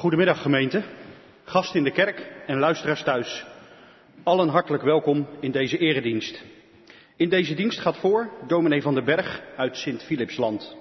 Goedemiddag gemeente, gasten in de kerk en luisteraars thuis. Allen hartelijk welkom in deze eredienst. In deze dienst gaat voor dominee Van den Berg uit Sint-Philipsland.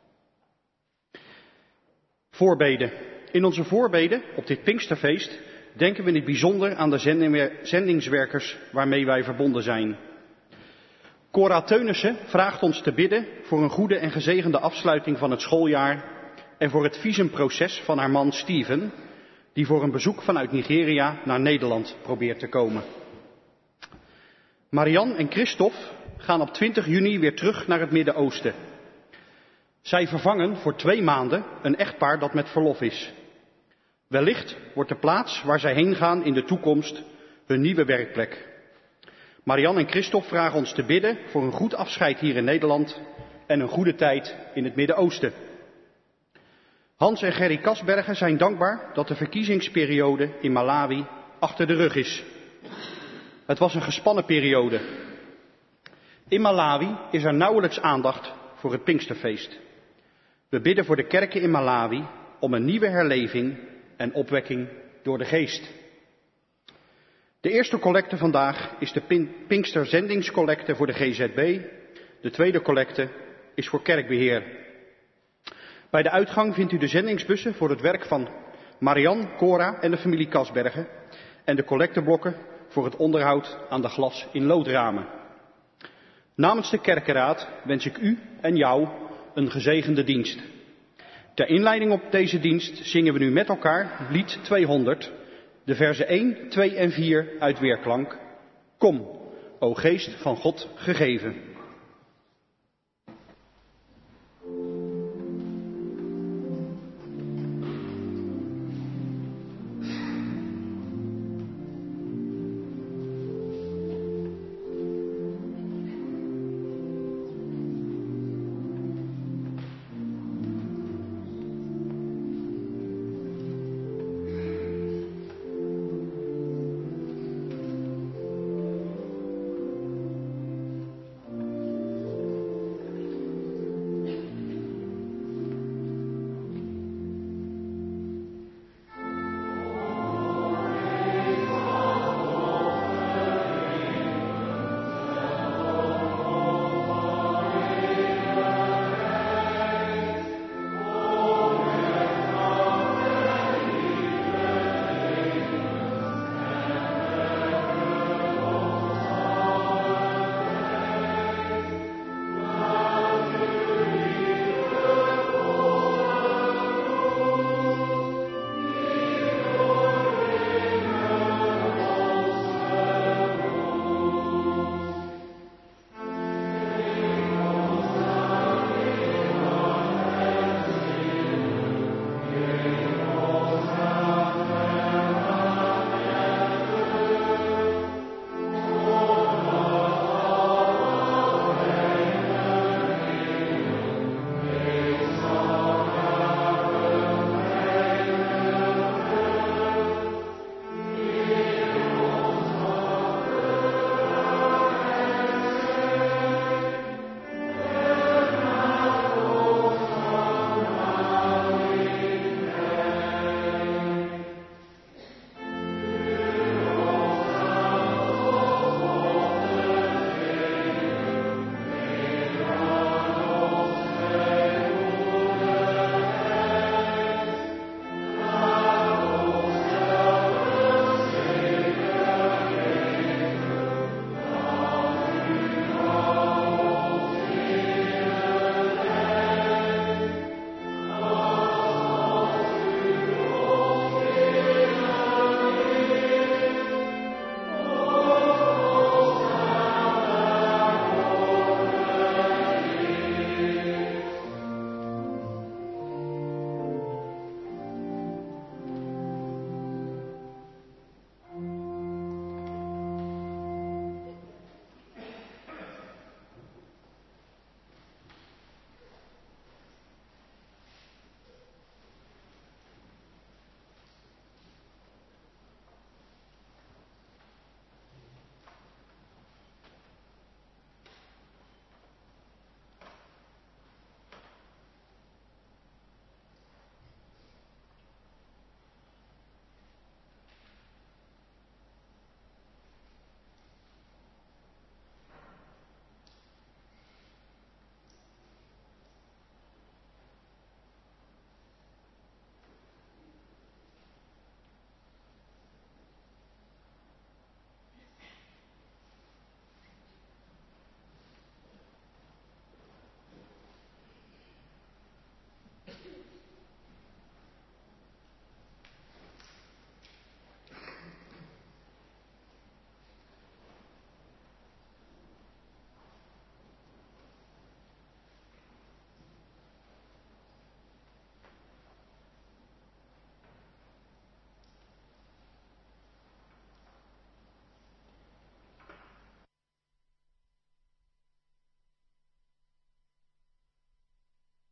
Voorbeden. In onze voorbeden op dit Pinksterfeest denken we in het bijzonder aan de zendingswerkers waarmee wij verbonden zijn. Cora Teunissen vraagt ons te bidden voor een goede en gezegende afsluiting van het schooljaar en voor het visumproces van haar man Steven, die voor een bezoek vanuit Nigeria naar Nederland probeert te komen. Marianne en Christophe gaan op 20 juni weer terug naar het Midden-Oosten. Zij vervangen voor 2 maanden een echtpaar dat met verlof is. Wellicht wordt de plaats waar zij heen gaan in de toekomst hun nieuwe werkplek. Marianne en Christophe vragen ons te bidden voor een goed afscheid hier in Nederland en een goede tijd in het Midden-Oosten. Hans en Gerry Kasbergen zijn dankbaar dat de verkiezingsperiode in Malawi achter de rug is. Het was een gespannen periode. In Malawi is er nauwelijks aandacht voor het Pinksterfeest. We bidden voor de kerken in Malawi om een nieuwe herleving en opwekking door de geest. De eerste collecte vandaag is de Pinksterzendingscollecte voor de GZB. De tweede collecte is voor kerkbeheer. Bij de uitgang vindt u de zendingsbussen voor het werk van Marianne, Cora en de familie Kasbergen en de collecteblokken voor het onderhoud aan de glas- in loodramen. Namens de kerkenraad wens ik u en jou een gezegende dienst. Ter inleiding op deze dienst zingen we nu met elkaar lied 200, de verzen 1, 2 en 4 uit weerklank. Kom, o geest van God gegeven.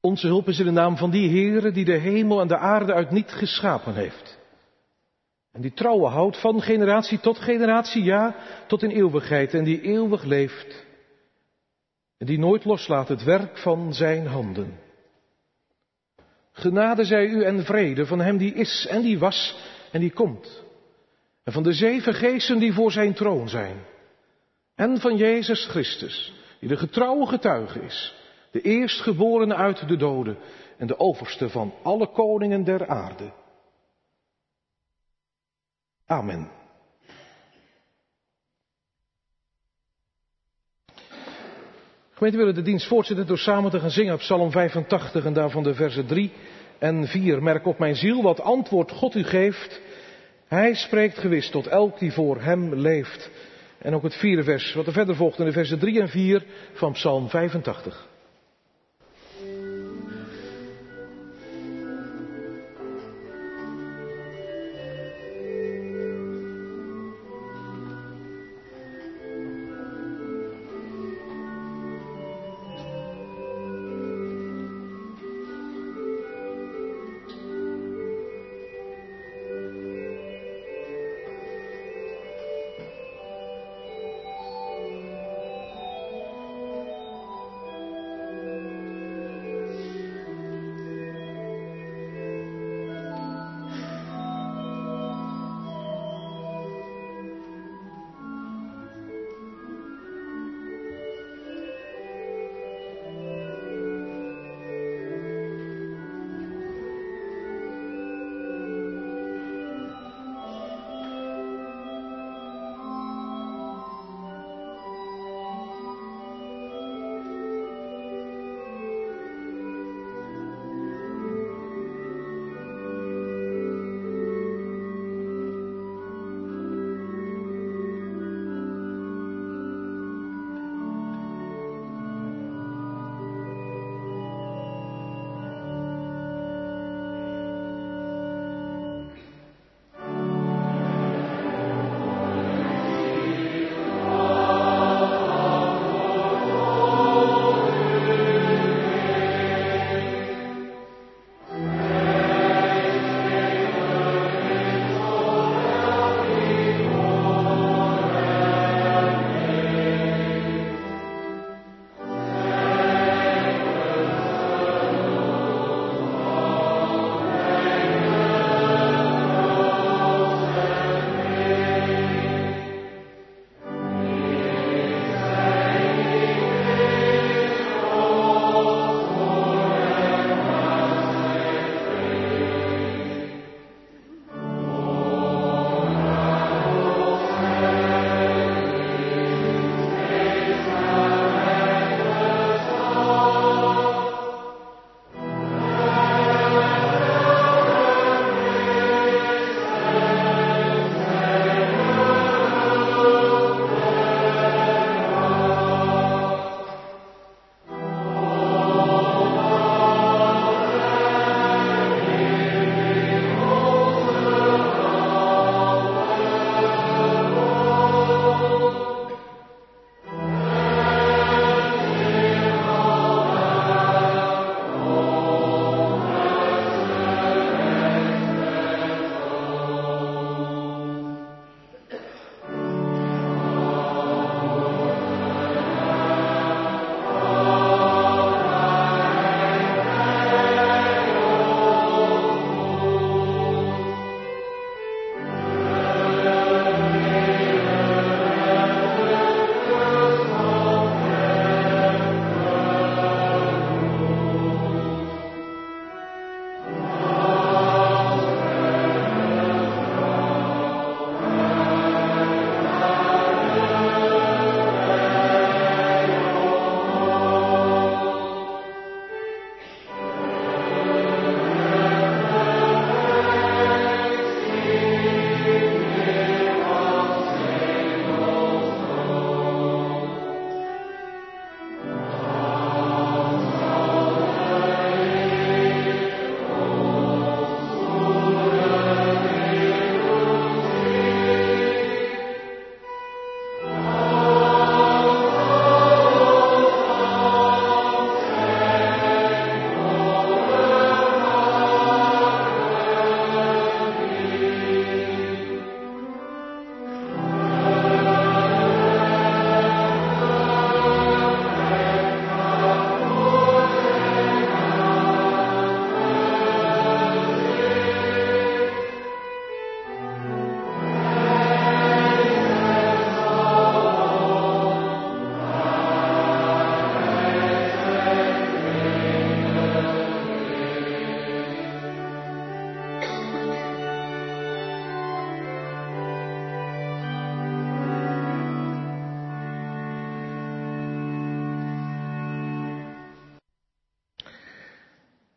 Onze hulp is in de naam van die Heere die de hemel en de aarde uit niet geschapen heeft. En die trouwen houdt van generatie tot generatie, ja, tot in eeuwigheid. En die eeuwig leeft. En die nooit loslaat het werk van zijn handen. Genade zij u en vrede van hem die is en die was en die komt. En van de 7 geesten die voor zijn troon zijn. En van Jezus Christus, die de getrouwe getuige is. De eerstgeborene uit de doden en de overste van alle koningen der aarde. Amen. Gemeente, we willen de dienst voortzetten door samen te gaan zingen op Psalm 85 en daarvan de versen 3 en 4. Merk op mijn ziel wat antwoord God u geeft. Hij spreekt gewis tot elk die voor hem leeft. En ook het 4e vers, wat er verder volgt in de versen 3 en 4 van Psalm 85.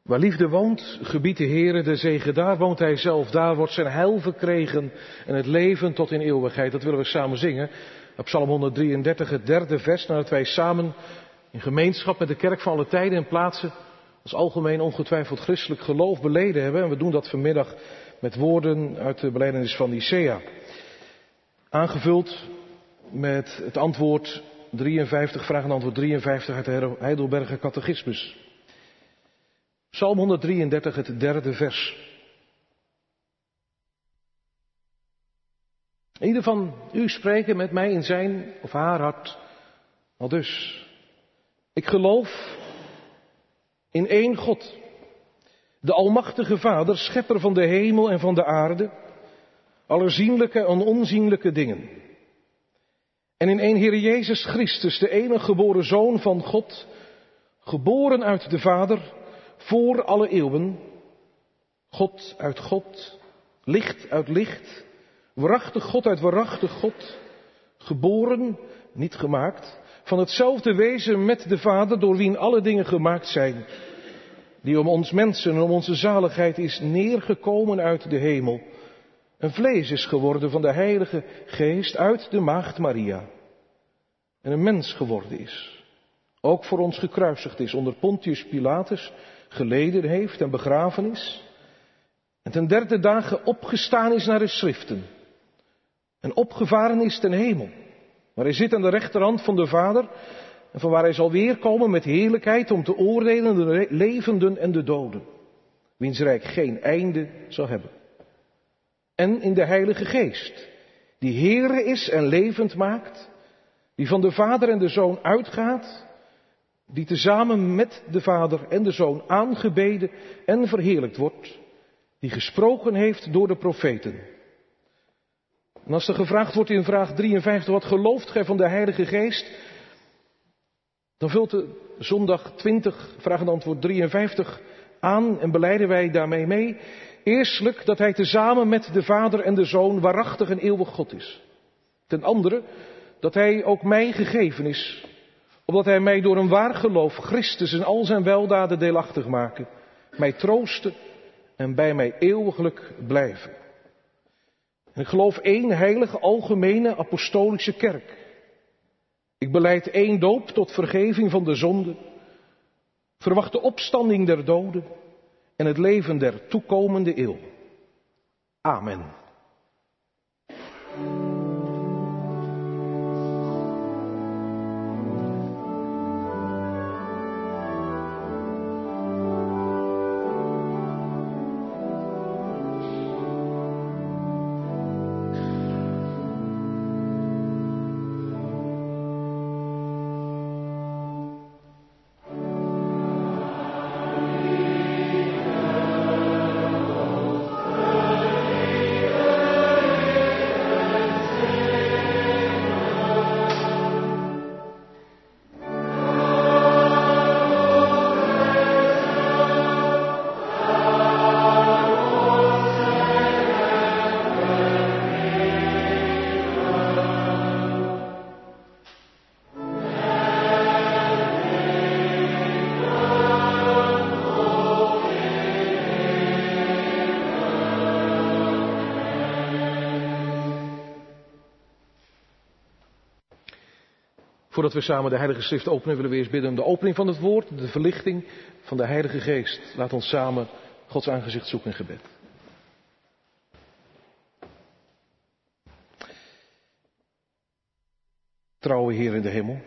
Waar liefde woont, gebiedt de Heere de zegen. Daar woont hij zelf, daar wordt zijn heil verkregen en het leven tot in eeuwigheid. Dat willen we samen zingen. Op Psalm 133, het 3e vers, nadat wij samen in gemeenschap met de kerk van alle tijden en plaatsen als algemeen ongetwijfeld christelijk geloof beleden hebben. En we doen dat vanmiddag met woorden uit de belijdenis van Nicea. Aangevuld met het antwoord 53, vraag en antwoord 53 uit de Heidelberger Catechismus. Psalm 133, het 3e vers. Ieder van u spreken met mij in zijn of haar hart. Aldus. Ik geloof in één God. De Almachtige Vader, schepper van de hemel en van de aarde. Aller zienlijke en onzienlijke dingen. En in één Heer Jezus Christus, de enige geboren Zoon van God. Geboren uit de Vader, voor alle eeuwen. God uit God, licht uit licht. Waarachtig God uit waarachtig God. Geboren, niet gemaakt. Van hetzelfde wezen met de Vader, door wien alle dingen gemaakt zijn. Die om ons mensen en om onze zaligheid is neergekomen uit de hemel. Een vlees is geworden van de Heilige Geest uit de Maagd Maria. En een mens geworden is. Ook voor ons gekruisigd is, onder Pontius Pilatus geleden heeft en begraven is. En ten 3e dagen opgestaan is naar de schriften. En opgevaren is ten hemel. Maar hij zit aan de rechterhand van de Vader. En van waar hij zal weerkomen met heerlijkheid om te oordelen de levenden en de doden. Wiens rijk geen einde zal hebben. En in de Heilige Geest. Die Heere is en levend maakt. Die van de Vader en de Zoon uitgaat. Die tezamen met de Vader en de Zoon aangebeden en verheerlijkt wordt. Die gesproken heeft door de profeten. En als er gevraagd wordt in vraag 53, wat gelooft gij van de Heilige Geest? Dan vult de zondag 20, vraag en antwoord 53 aan en belijden wij daarmee mee. Eerstelijk dat hij tezamen met de Vader en de Zoon waarachtig en eeuwig God is. Ten andere dat hij ook mij gegeven is, opdat hij mij door een waar geloof Christus en al zijn weldaden deelachtig maken, mij troosten en bij mij eeuwiglijk blijven. En ik geloof één heilige, algemene, apostolische kerk. Ik belijd één doop tot vergeving van de zonde. Verwacht de opstanding der doden en het leven der toekomende eeuw. Amen. Voordat we samen de Heilige Schrift openen, willen we eerst bidden om de opening van het woord, de verlichting van de Heilige Geest. Laat ons samen Gods aangezicht zoeken in gebed. Trouwe Heer in de hemel.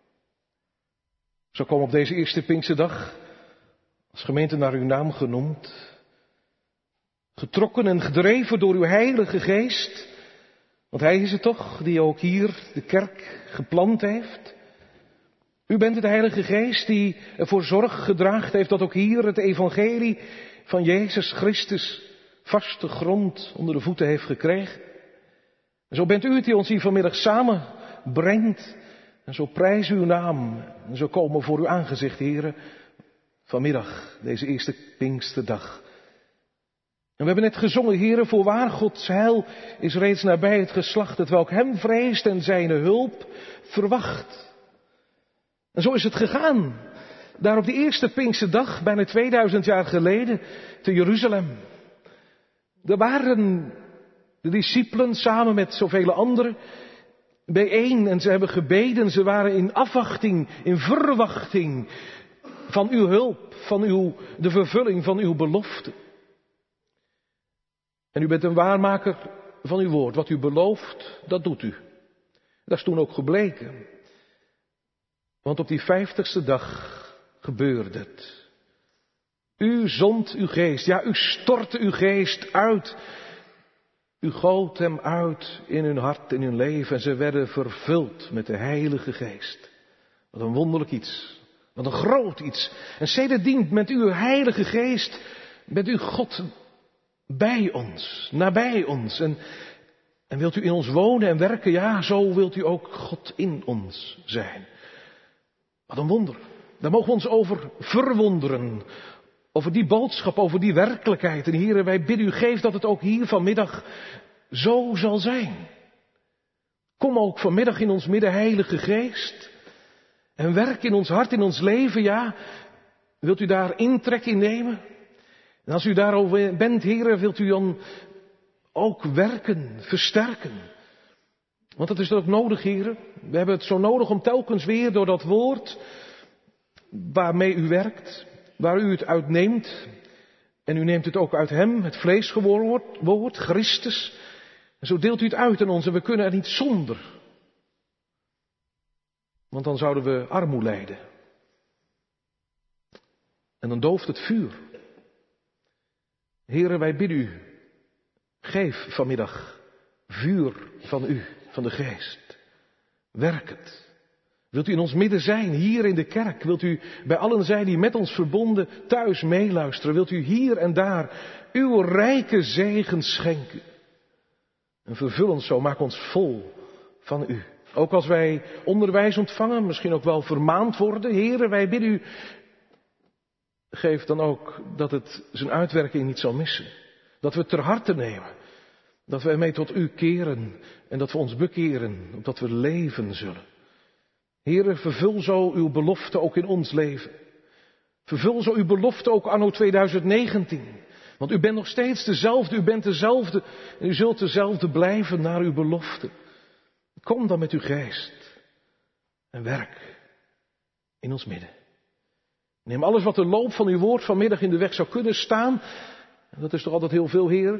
Zo komen op deze eerste Pinksterdag, als gemeente naar uw naam genoemd, getrokken en gedreven door uw Heilige Geest. Want hij is het toch die ook hier de kerk geplant heeft. U bent het Heilige Geest die ervoor zorg gedragen heeft dat ook hier het evangelie van Jezus Christus vaste grond onder de voeten heeft gekregen. En zo bent u het die ons hier vanmiddag samenbrengt. En zo prijzen uw naam. En zo komen we voor uw aangezicht, heren, vanmiddag, deze eerste Pinksterdag. En we hebben net gezongen, heren, voorwaar Gods heil is reeds nabij het geslacht, het welk hem vreest en zijn hulp verwacht. En zo is het gegaan. daar op die eerste Pinksterdag, bijna 2000 jaar geleden, te Jeruzalem. Daar waren de discipelen samen met zoveel anderen bijeen en ze hebben gebeden. Ze waren in afwachting, in verwachting van uw hulp, van de vervulling van uw belofte. En u bent een waarmaker van uw woord. Wat u belooft, dat doet u. Dat is toen ook gebleken. Want op die 50ste dag gebeurde het. U zond uw geest, ja, u stortte uw geest uit. U goot hem uit in hun hart, in hun leven en ze werden vervuld met de Heilige Geest. Wat een wonderlijk iets, wat een groot iets. En sedertdien met uw Heilige Geest bent u God bij ons, nabij ons. En wilt u in ons wonen en werken, ja, zo wilt u ook God in ons zijn. Wat een wonder. Daar mogen we ons over verwonderen. Over die boodschap, over die werkelijkheid. En Heere, wij bidden u, geef dat het ook hier vanmiddag zo zal zijn. Kom ook vanmiddag in ons midden, Heilige Geest. En werk in ons hart, in ons leven, ja. Wilt u daar intrek in nemen? En als u daarover bent, Heere, wilt u dan ook werken, versterken. Want dat is ook nodig, Heere. We hebben het zo nodig om telkens weer door dat woord waarmee u werkt, waar u het uitneemt. En u neemt het ook uit hem, het vlees geworden woord, Christus. En zo deelt u het uit aan ons en we kunnen er niet zonder. Want dan zouden we armoe lijden. En dan dooft het vuur. Heere, wij bidden u, geef vanmiddag vuur van u, van de geest. Werk het. Wilt u in ons midden zijn, hier in de kerk? Wilt u bij allen zijn die met ons verbonden thuis meeluisteren? Wilt u hier en daar uw rijke zegen schenken? En vervul ons zo, maak ons vol van u. Ook als wij onderwijs ontvangen, misschien ook wel vermaand worden. Heere, wij bidden u, geef dan ook dat het zijn uitwerking niet zal missen. Dat we het ter harte nemen. Dat we ermee tot u keren en dat we ons bekeren, opdat we leven zullen. Heere, vervul zo uw belofte ook in ons leven. Vervul zo uw belofte ook anno 2019. Want u bent nog steeds dezelfde, u bent dezelfde en u zult dezelfde blijven naar uw belofte. Kom dan met uw geest en werk in ons midden. Neem alles wat de loop van uw woord vanmiddag in de weg zou kunnen staan. En dat is toch altijd heel veel, Heer.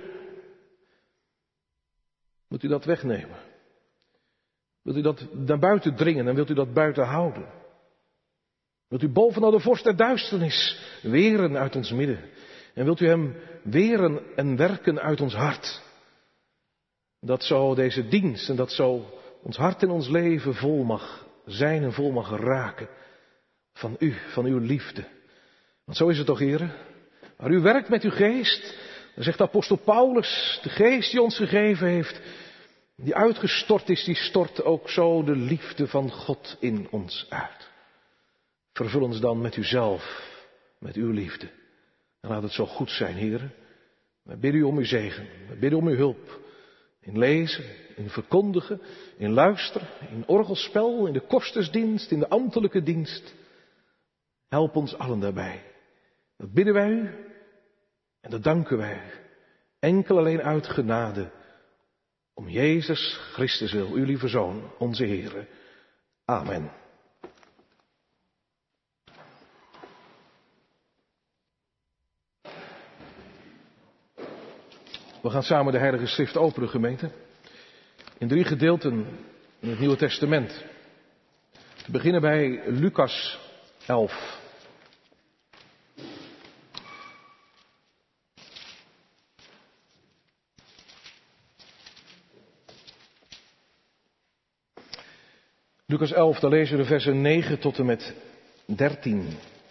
Wilt u dat wegnemen? Wilt u dat naar buiten dringen en wilt u dat buiten houden? Wilt u bovenal de vorst der duisternis weren uit ons midden? En wilt u hem weren en werken uit ons hart? Dat zo deze dienst en dat zo ons hart en ons leven vol mag zijn en vol mag raken van u, van uw liefde. Want zo is het toch, Heere? Maar u werkt met uw geest, dan zegt apostel Paulus, de geest die ons gegeven heeft, die uitgestort is, die stort ook zo de liefde van God in ons uit. Vervul ons dan met uzelf, met uw liefde. En laat het zo goed zijn, Heere. We bidden u om uw zegen, we bidden om uw hulp. In lezen, in verkondigen, in luisteren, in orgelspel, in de kostersdienst, in de ambtelijke dienst. Help ons allen daarbij. Dat bidden wij u en dat danken wij u. Enkel alleen uit genade. Om Jezus Christus wil, uw lieve Zoon, onze Heere. Amen. We gaan samen de Heilige Schrift openen, gemeente. In 3 gedeelten in het Nieuwe Testament. Te beginnen bij Lucas 11. Lucas 11, daar lezen we de versen 9 tot en met 13.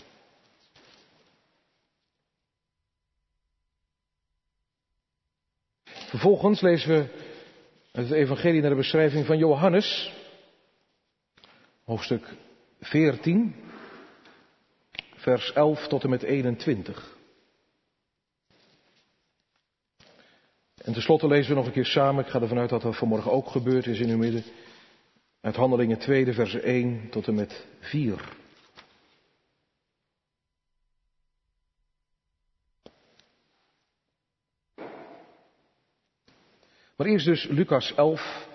Vervolgens lezen we uit het evangelie naar de beschrijving van Johannes, hoofdstuk 14, vers 11 tot en met 21. En tenslotte lezen we nog een keer samen, ik ga ervan uit dat dat vanmorgen ook gebeurd is in uw midden, uit Handelingen 2, versen 1 tot en met 4. Maar eerst dus Lucas 11,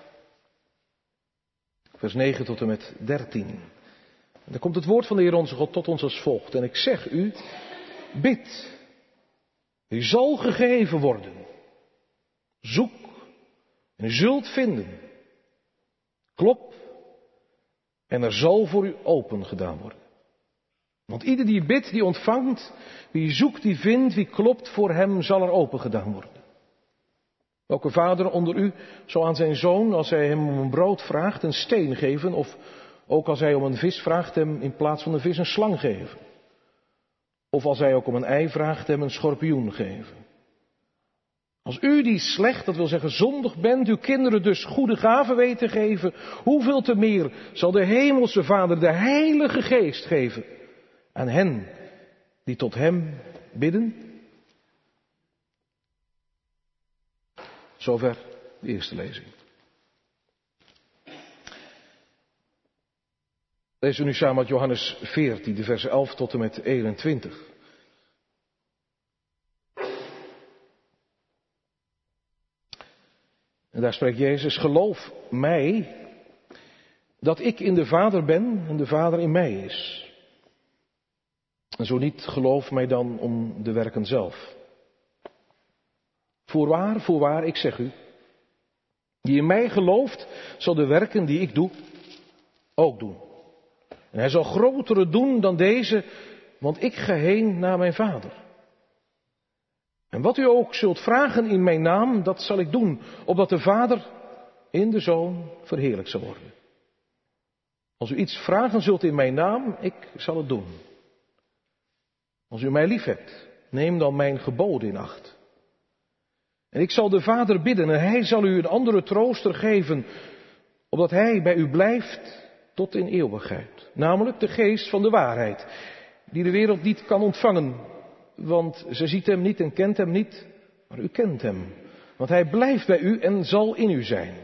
vers 9 tot en met 13. En dan komt het woord van de Heer onze God tot ons als volgt. En ik zeg u, bid, u zal gegeven worden. Zoek en u zult vinden. Klop en er zal voor u open gedaan worden. Want ieder die bidt, die ontvangt. Wie zoekt, die vindt. Wie klopt, voor hem zal er open gedaan worden. Welke vader onder u zou aan zijn zoon, als hij hem om een brood vraagt, een steen geven? Of ook als hij om een vis vraagt, hem in plaats van een vis een slang geven? Of als hij ook om een ei vraagt, hem een schorpioen geven? Als u die slecht, dat wil zeggen zondig bent, uw kinderen dus goede gaven weet te geven, hoeveel te meer zal de hemelse Vader de Heilige Geest geven aan hen die tot hem bidden? Zover de eerste lezing. Lezen we nu samen uit Johannes 14, de versen 11 tot en met 21. En daar spreekt Jezus, geloof mij dat ik in de Vader ben en de Vader in mij is. En zo niet, geloof mij dan om de werken zelf. Voorwaar, ik zeg u, die in mij gelooft, zal de werken die ik doe, ook doen. En hij zal grotere doen dan deze, want ik ga heen naar mijn Vader. En wat u ook zult vragen in mijn naam, dat zal ik doen, opdat de Vader in de Zoon verheerlijkt zal worden. Als u iets vragen zult in mijn naam, ik zal het doen. Als u mij lief hebt, neem dan mijn geboden in acht. En ik zal de Vader bidden en hij zal u een andere trooster geven, opdat hij bij u blijft tot in eeuwigheid. Namelijk de geest van de waarheid, die de wereld niet kan ontvangen, want ze ziet hem niet en kent hem niet, maar u kent hem. Want hij blijft bij u en zal in u zijn.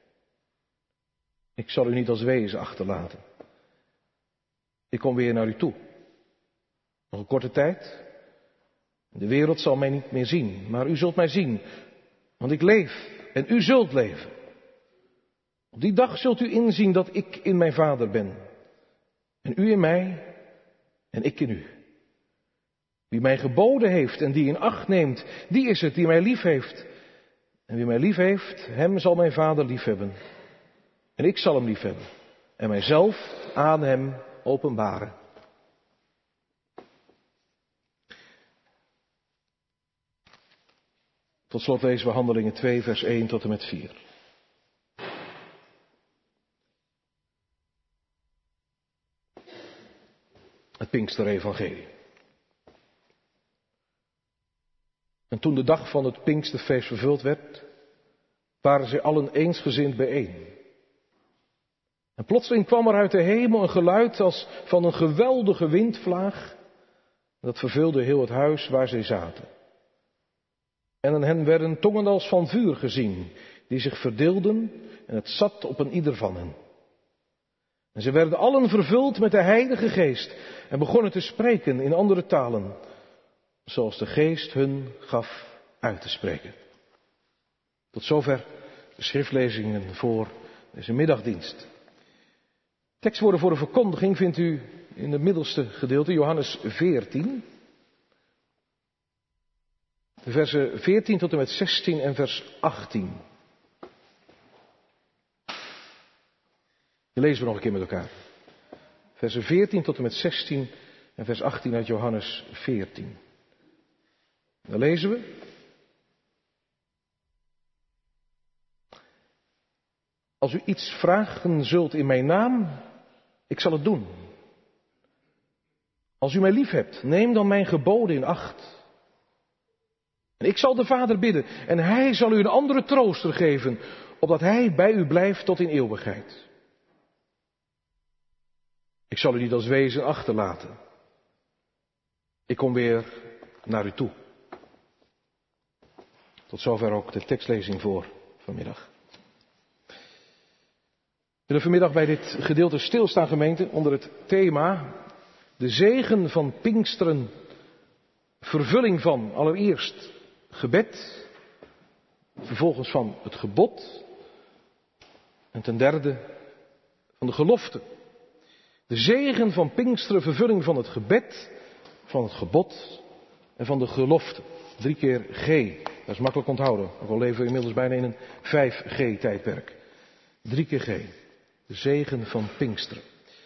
Ik zal u niet als wezen achterlaten. Ik kom weer naar u toe. Nog een korte tijd. De wereld zal mij niet meer zien, maar u zult mij zien. Want ik leef en u zult leven. Op die dag zult u inzien dat ik in mijn Vader ben. En u in mij en ik in u. Wie mij geboden heeft en die in acht neemt, die is het die mij lief heeft. En wie mij lief heeft, hem zal mijn Vader lief hebben. En ik zal hem lief hebben. En mijzelf aan hem openbaren. Tot slot lezen we Handelingen 2, vers 1 tot en met 4. Het Pinksterevangelie. En toen de dag van het Pinksterfeest vervuld werd, waren zij allen eensgezind bijeen. En plotseling kwam er uit de hemel een geluid als van een geweldige windvlaag. Dat vervulde heel het huis waar zij zaten. En aan hen werden tongen als van vuur gezien, die zich verdeelden en het zat op een ieder van hen. En ze werden allen vervuld met de Heilige Geest en begonnen te spreken in andere talen, zoals de Geest hun gaf uit te spreken. Tot zover de schriftlezingen voor deze middagdienst. Tekstwoorden voor de verkondiging vindt u in het middelste gedeelte, Johannes 14. De versen 14 tot en met 16 en vers 18. Die lezen we nog een keer met elkaar. Versen 14 tot en met 16 en vers 18 uit Johannes 14. Dan lezen we. Als u iets vragen zult in mijn naam, ik zal het doen. Als u mij lief hebt, neem dan mijn geboden in acht. En ik zal de Vader bidden en hij zal u een andere trooster geven, opdat hij bij u blijft tot in eeuwigheid. Ik zal u niet als wezen achterlaten. Ik kom weer naar u toe. Tot zover ook de tekstlezing voor vanmiddag. We willen vanmiddag bij dit gedeelte stilstaan, gemeente, onder het thema de zegen van Pinksteren, vervulling van allereerst gebed, vervolgens van het gebod en ten derde van de gelofte. De zegen van Pinksteren, vervulling van het gebed, van het gebod en van de gelofte. 3 keer G, dat is makkelijk onthouden, ook al leven we inmiddels bijna in een 5G-tijdperk. 3 keer G, de zegen van Pinksteren.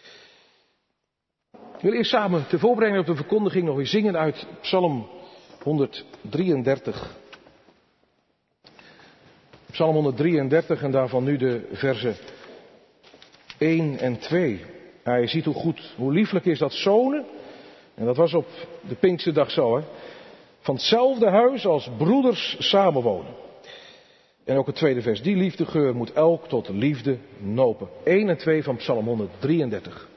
Ik wil eerst samen ter voorbereiding op de verkondiging nog weer zingen uit Psalm 133. Psalm 133 en daarvan nu de versen 1 en 2. Ja, je ziet hoe goed, hoe lieflijk is dat zonen. En dat was op de Pinksterdag zo, hè. Van hetzelfde huis als broeders samenwonen. En ook het tweede vers. Die liefdegeur moet elk tot liefde nopen. 1 en 2 van Psalm 133.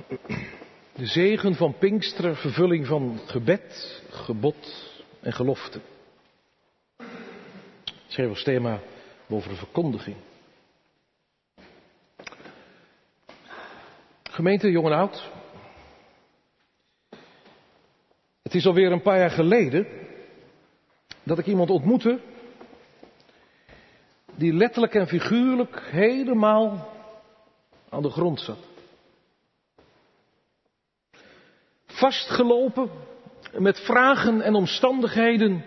De zegen van Pinksteren, vervulling van gebed, gebod en gelofte. Schreef als thema over de verkondiging. Gemeente, jong en oud. Het is alweer een paar jaar geleden dat ik iemand ontmoette die letterlijk en figuurlijk helemaal aan de grond zat. Vastgelopen met vragen en omstandigheden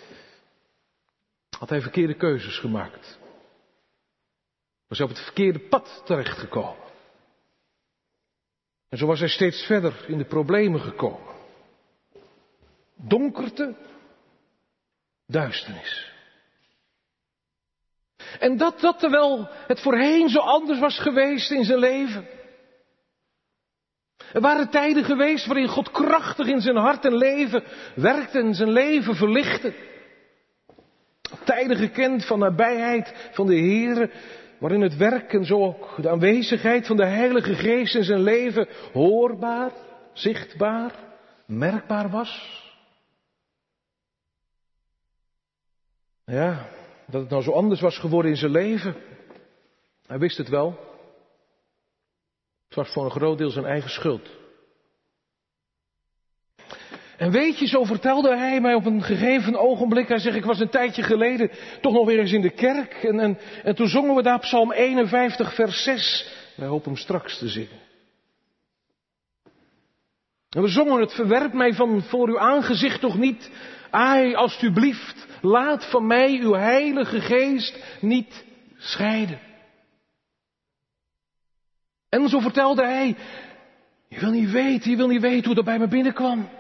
had hij verkeerde keuzes gemaakt. Was op het verkeerde pad terechtgekomen. En zo was hij steeds verder in de problemen gekomen. Donkerte, duisternis. En dat terwijl het voorheen zo anders was geweest in zijn leven. Er waren tijden geweest waarin God krachtig in zijn hart en leven werkte en zijn leven verlichtte. Tijden gekend van nabijheid van de Heere, waarin het werk en zo ook de aanwezigheid van de Heilige Geest in zijn leven hoorbaar, zichtbaar, merkbaar was. Ja, dat het nou zo anders was geworden in zijn leven. Hij wist het wel. Het was voor een groot deel zijn eigen schuld. En weet je, zo vertelde hij mij op een gegeven ogenblik. Hij zegt, ik was een tijdje geleden toch nog weer eens in de kerk. En toen zongen we daar Psalm 51 vers 6. Wij hopen hem straks te zingen. En we zongen, het verwerpt mij van voor uw aangezicht toch niet. Ai, alstublieft, laat van mij uw Heilige Geest niet scheiden. En zo vertelde hij, je wil niet weten hoe dat bij me binnenkwam.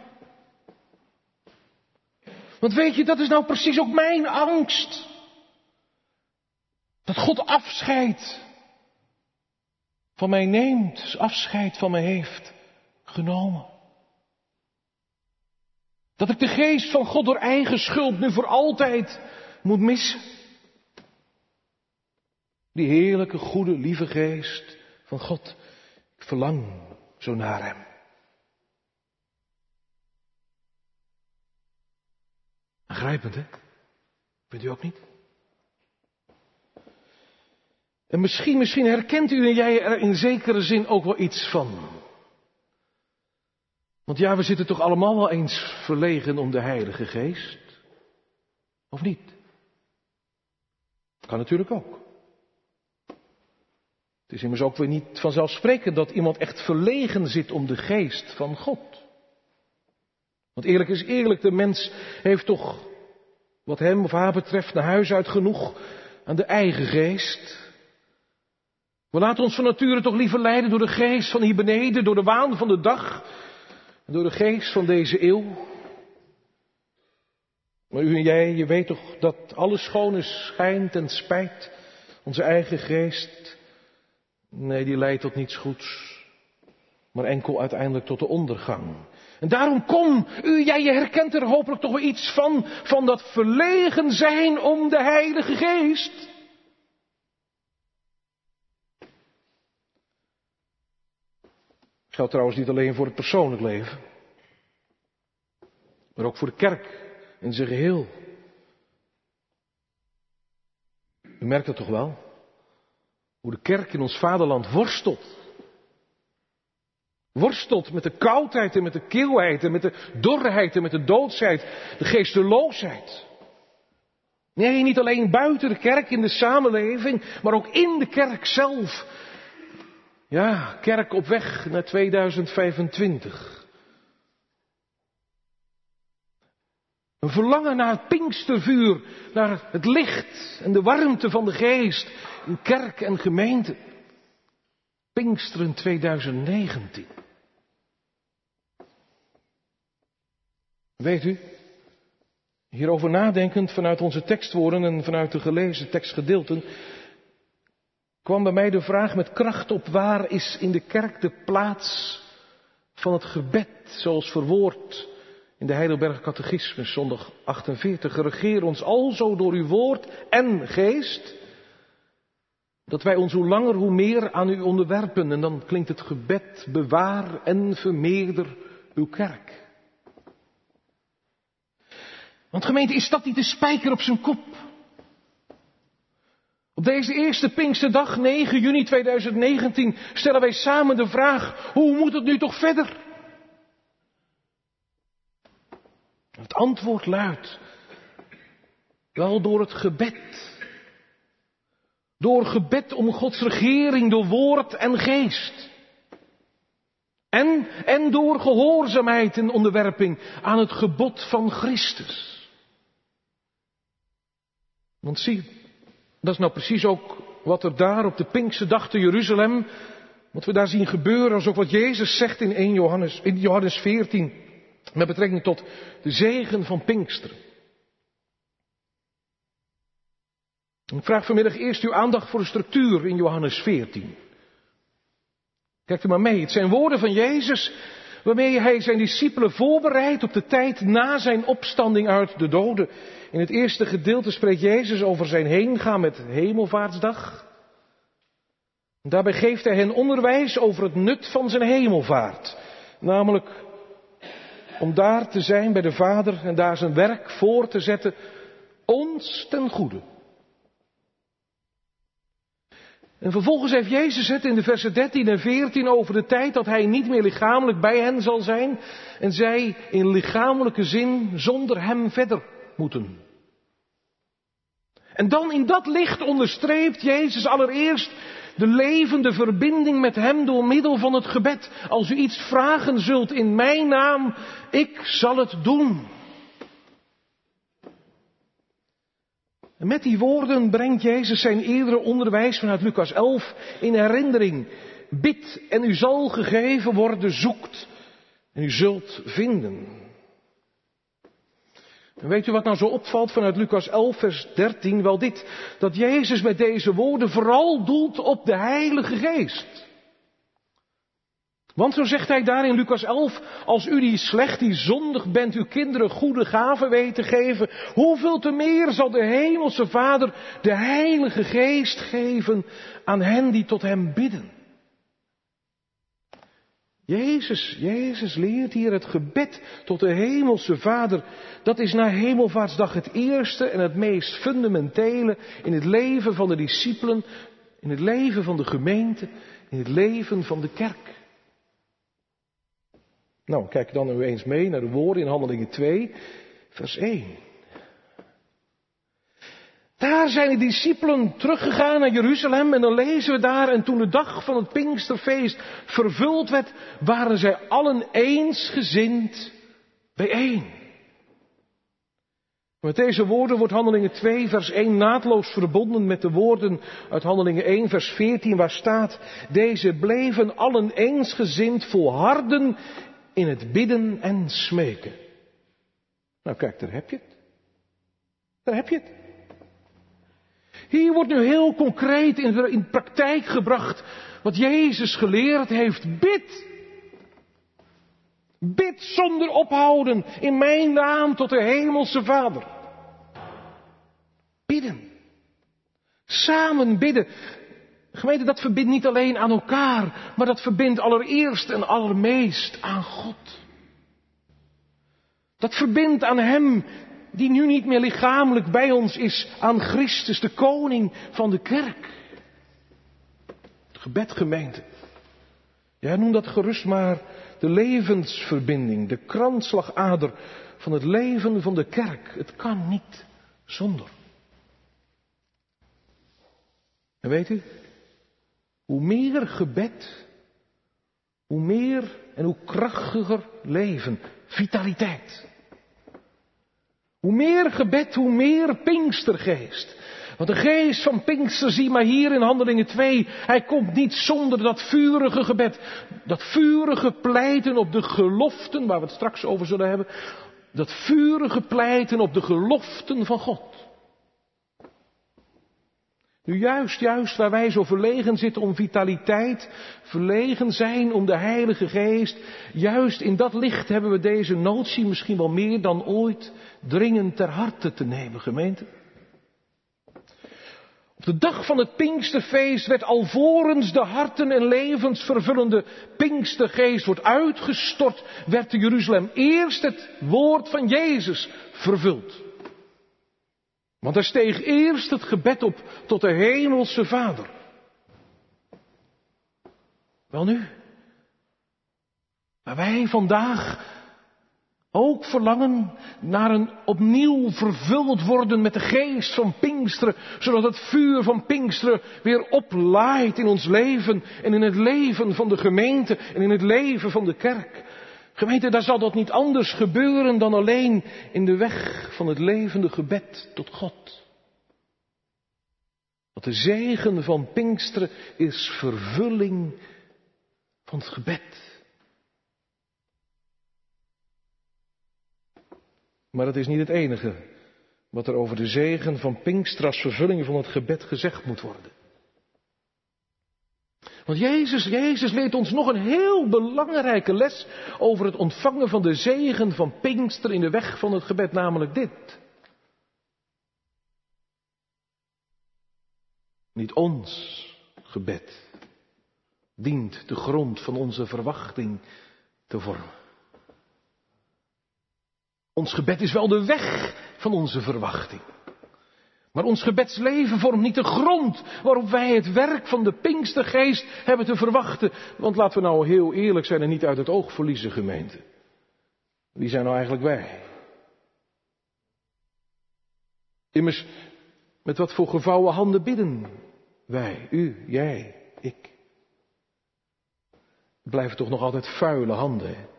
Want weet je, dat is nou precies ook mijn angst. Dat God afscheid van mij neemt, afscheid van mij heeft genomen. Dat ik de geest van God door eigen schuld nu voor altijd moet missen. Die heerlijke, goede, lieve geest van God. Ik verlang zo naar hem. Aangrijpend, hè? Vindt u ook niet? En misschien herkent u en jij er in zekere zin ook wel iets van. Want ja, we zitten toch allemaal wel eens verlegen om de Heilige Geest? Of niet? Kan natuurlijk ook. Het is immers ook weer niet vanzelfsprekend dat iemand echt verlegen zit om de Geest van God. Want eerlijk is eerlijk, de mens heeft toch, wat hem of haar betreft, naar huis uit genoeg aan de eigen geest. We laten ons van nature toch liever leiden door de geest van hier beneden, door de waan van de dag, en door de geest van deze eeuw. Maar u en jij, je weet toch dat alles schoon is, schijnt en spijt. Onze eigen geest, nee, die leidt tot niets goeds, maar enkel uiteindelijk tot de ondergang. En daarom kom, jij, je herkent er hopelijk toch wel iets van dat verlegen zijn om de Heilige Geest. Geldt trouwens niet alleen voor het persoonlijk leven, maar ook voor de kerk in zijn geheel. U merkt het toch wel? Hoe de kerk in ons vaderland worstelt. Worstelt met de koudheid en met de kilheid en met de dorheid en met de doodsheid, de geesteloosheid. Nee, niet alleen buiten de kerk in de samenleving, maar ook in de kerk zelf. Ja, kerk op weg naar 2025. Een verlangen naar het Pinkstervuur, naar het licht en de warmte van de geest in kerk en gemeente. Pinksteren 2019. Weet u, hierover nadenkend vanuit onze tekstwoorden en vanuit de gelezen tekstgedeelten, kwam bij mij de vraag met kracht op: waar is in de kerk de plaats van het gebed, zoals verwoord in de Heidelberger Catechismus, zondag 48. Regeer ons alzo door uw woord en geest, Dat wij ons hoe langer hoe meer aan u onderwerpen. En dan klinkt het gebed, bewaar en vermeerder uw kerk. Want gemeente, is dat niet de spijker op zijn kop? Op deze eerste Pinksterdag, 9 juni 2019, stellen wij samen de vraag, hoe moet het nu toch verder? Het antwoord luidt, wel door het gebed. Door gebed om Gods regering, door woord en geest. En door gehoorzaamheid en onderwerping aan het gebod van Christus. Want zie, dat is nou precies ook wat er daar op de Pinksterdag te Jeruzalem, wat we daar zien gebeuren, als ook wat Jezus zegt in Johannes 14, met betrekking tot de zegen van Pinksteren. Ik vraag vanmiddag eerst uw aandacht voor de structuur in Johannes 14. Kijk er maar mee, het zijn woorden van Jezus, waarmee hij zijn discipelen voorbereidt op de tijd na zijn opstanding uit de doden. In het eerste gedeelte spreekt Jezus over zijn heengaan met Hemelvaartsdag. Daarbij geeft hij hen onderwijs over het nut van zijn hemelvaart. Namelijk om daar te zijn bij de Vader en daar zijn werk voor te zetten, ons ten goede. En vervolgens heeft Jezus het in de versen 13 en 14 over de tijd dat hij niet meer lichamelijk bij hen zal zijn en zij in lichamelijke zin zonder hem verder moeten. En dan in dat licht onderstreept Jezus allereerst de levende verbinding met hem door middel van het gebed. Als u iets vragen zult in mijn naam, ik zal het doen. En met die woorden brengt Jezus zijn eerdere onderwijs vanuit Lucas 11 in herinnering. Bid en u zal gegeven worden, zoekt en u zult vinden. En weet u wat nou zo opvalt vanuit Lucas 11 vers 13? Wel dit, dat Jezus met deze woorden vooral doelt op de Heilige Geest. Want zo zegt hij daar in Lucas 11, als u die slecht, die zondig bent, uw kinderen goede gaven weet te geven, hoeveel te meer zal de Hemelse Vader de Heilige Geest geven aan hen die tot hem bidden. Jezus leert hier het gebed tot de Hemelse Vader. Dat is na Hemelvaartsdag het eerste en het meest fundamentele in het leven van de discipelen, in het leven van de gemeente, in het leven van de kerk. Nou, kijk dan nu eens mee naar de woorden in Handelingen 2, vers 1. Daar zijn de discipelen teruggegaan naar Jeruzalem en dan lezen we daar, en toen de dag van het Pinksterfeest vervuld werd, waren zij allen eensgezind bijeen. Met deze woorden wordt Handelingen 2 vers 1 naadloos verbonden met de woorden uit Handelingen 1 vers 14 waar staat, deze bleven allen eensgezind volharden in het bidden en smeken. Nou kijk, daar heb je het. Daar heb je het. Hier wordt nu heel concreet in praktijk gebracht wat Jezus geleerd heeft. Bid. Bid zonder ophouden in mijn naam tot de Hemelse Vader. Bidden. Samen bidden. Gemeente, dat verbindt niet alleen aan elkaar, maar dat verbindt allereerst en allermeest aan God. Dat verbindt aan Hem die nu niet meer lichamelijk bij ons is, aan Christus, de koning van de kerk. Het gebed, gemeente. Ja, noem dat gerust maar de levensverbinding, de kransslagader van het leven van de kerk. Het kan niet zonder. En weet u, hoe meer gebed, hoe meer en hoe krachtiger leven, vitaliteit. Hoe meer gebed, hoe meer Pinkstergeest. Want de geest van Pinkster, zie maar hier in Handelingen 2, hij komt niet zonder dat vurige gebed. Dat vurige pleiten op de geloften, waar we het straks over zullen hebben. Dat vurige pleiten op de geloften van God. Nu juist waar wij zo verlegen zitten om vitaliteit, verlegen zijn om de Heilige Geest, juist in dat licht hebben we deze notie misschien wel meer dan ooit dringend ter harte te nemen, gemeente. Op de dag van het Pinksterfeest werd alvorens de harten en levens vervullende Pinkstergeest wordt uitgestort, werd te Jeruzalem eerst het woord van Jezus vervuld. Want er steeg eerst het gebed op tot de hemelse Vader. Welnu, waar wij vandaag ook verlangen naar een opnieuw vervuld worden met de geest van Pinksteren, zodat het vuur van Pinksteren weer oplaait in ons leven en in het leven van de gemeente en in het leven van de kerk. Gemeente, daar zal dat niet anders gebeuren dan alleen in de weg van het levende gebed tot God. Want de zegen van Pinksteren is vervulling van het gebed. Maar dat is niet het enige wat er over de zegen van Pinkster als vervulling van het gebed gezegd moet worden. Want Jezus leert ons nog een heel belangrijke les over het ontvangen van de zegen van Pinkster in de weg van het gebed, namelijk dit. Niet ons gebed dient de grond van onze verwachting te vormen. Ons gebed is wel de weg van onze verwachting. Maar ons gebedsleven vormt niet de grond waarop wij het werk van de Pinkstergeest hebben te verwachten. Want laten we nou heel eerlijk zijn en niet uit het oog verliezen, gemeente. Wie zijn nou eigenlijk wij? Immers, met wat voor gevouwen handen bidden wij, u, jij, ik. Het blijven toch nog altijd vuile handen, hè?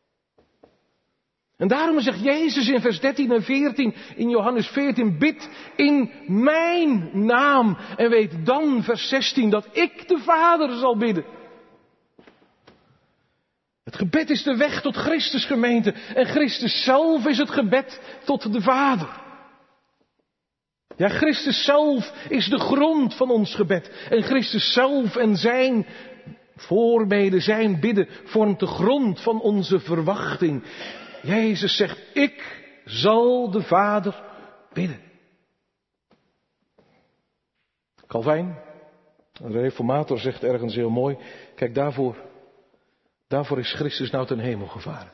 En daarom zegt Jezus in vers 13 en 14 in Johannes 14, bid in mijn naam. En weet dan, vers 16, dat ik de Vader zal bidden. Het gebed is de weg tot Christus, gemeente. En Christus zelf is het gebed tot de Vader. Ja, Christus zelf is de grond van ons gebed. En Christus zelf en zijn voorbeden, zijn bidden, vormt de grond van onze verwachting. Jezus zegt, ik zal de Vader bidden. Calvijn, een reformator, zegt ergens heel mooi, kijk, daarvoor is Christus nou ten hemel gevaren.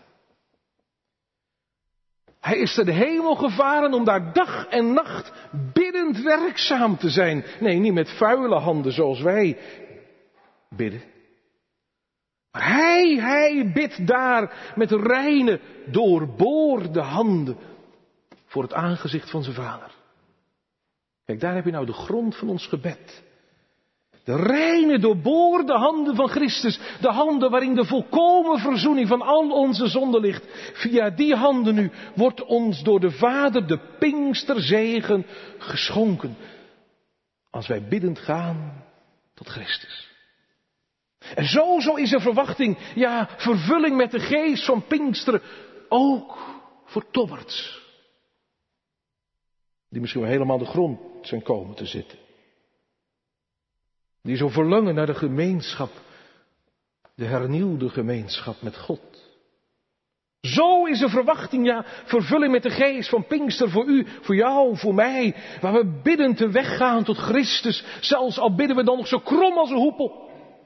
Hij is ten hemel gevaren om daar dag en nacht biddend werkzaam te zijn. Nee, niet met vuile handen zoals wij bidden. Maar hij bidt daar met reine, doorboorde handen voor het aangezicht van zijn Vader. Kijk, daar heb je nou de grond van ons gebed. De reine, doorboorde handen van Christus. De handen waarin de volkomen verzoening van al onze zonden ligt. Via die handen nu wordt ons door de Vader de Pinksterzegen geschonken. Als wij biddend gaan tot Christus. En zo is er verwachting, ja, vervulling met de geest van Pinksteren, ook voor tobberts. Die misschien wel helemaal de grond zijn komen te zitten. Die zo verlangen naar de gemeenschap, de hernieuwde gemeenschap met God. Zo is er verwachting, ja, vervulling met de geest van Pinkster voor u, voor jou, voor mij. Waar we biddend de weg gaan tot Christus, zelfs al bidden we dan nog zo krom als een hoepel.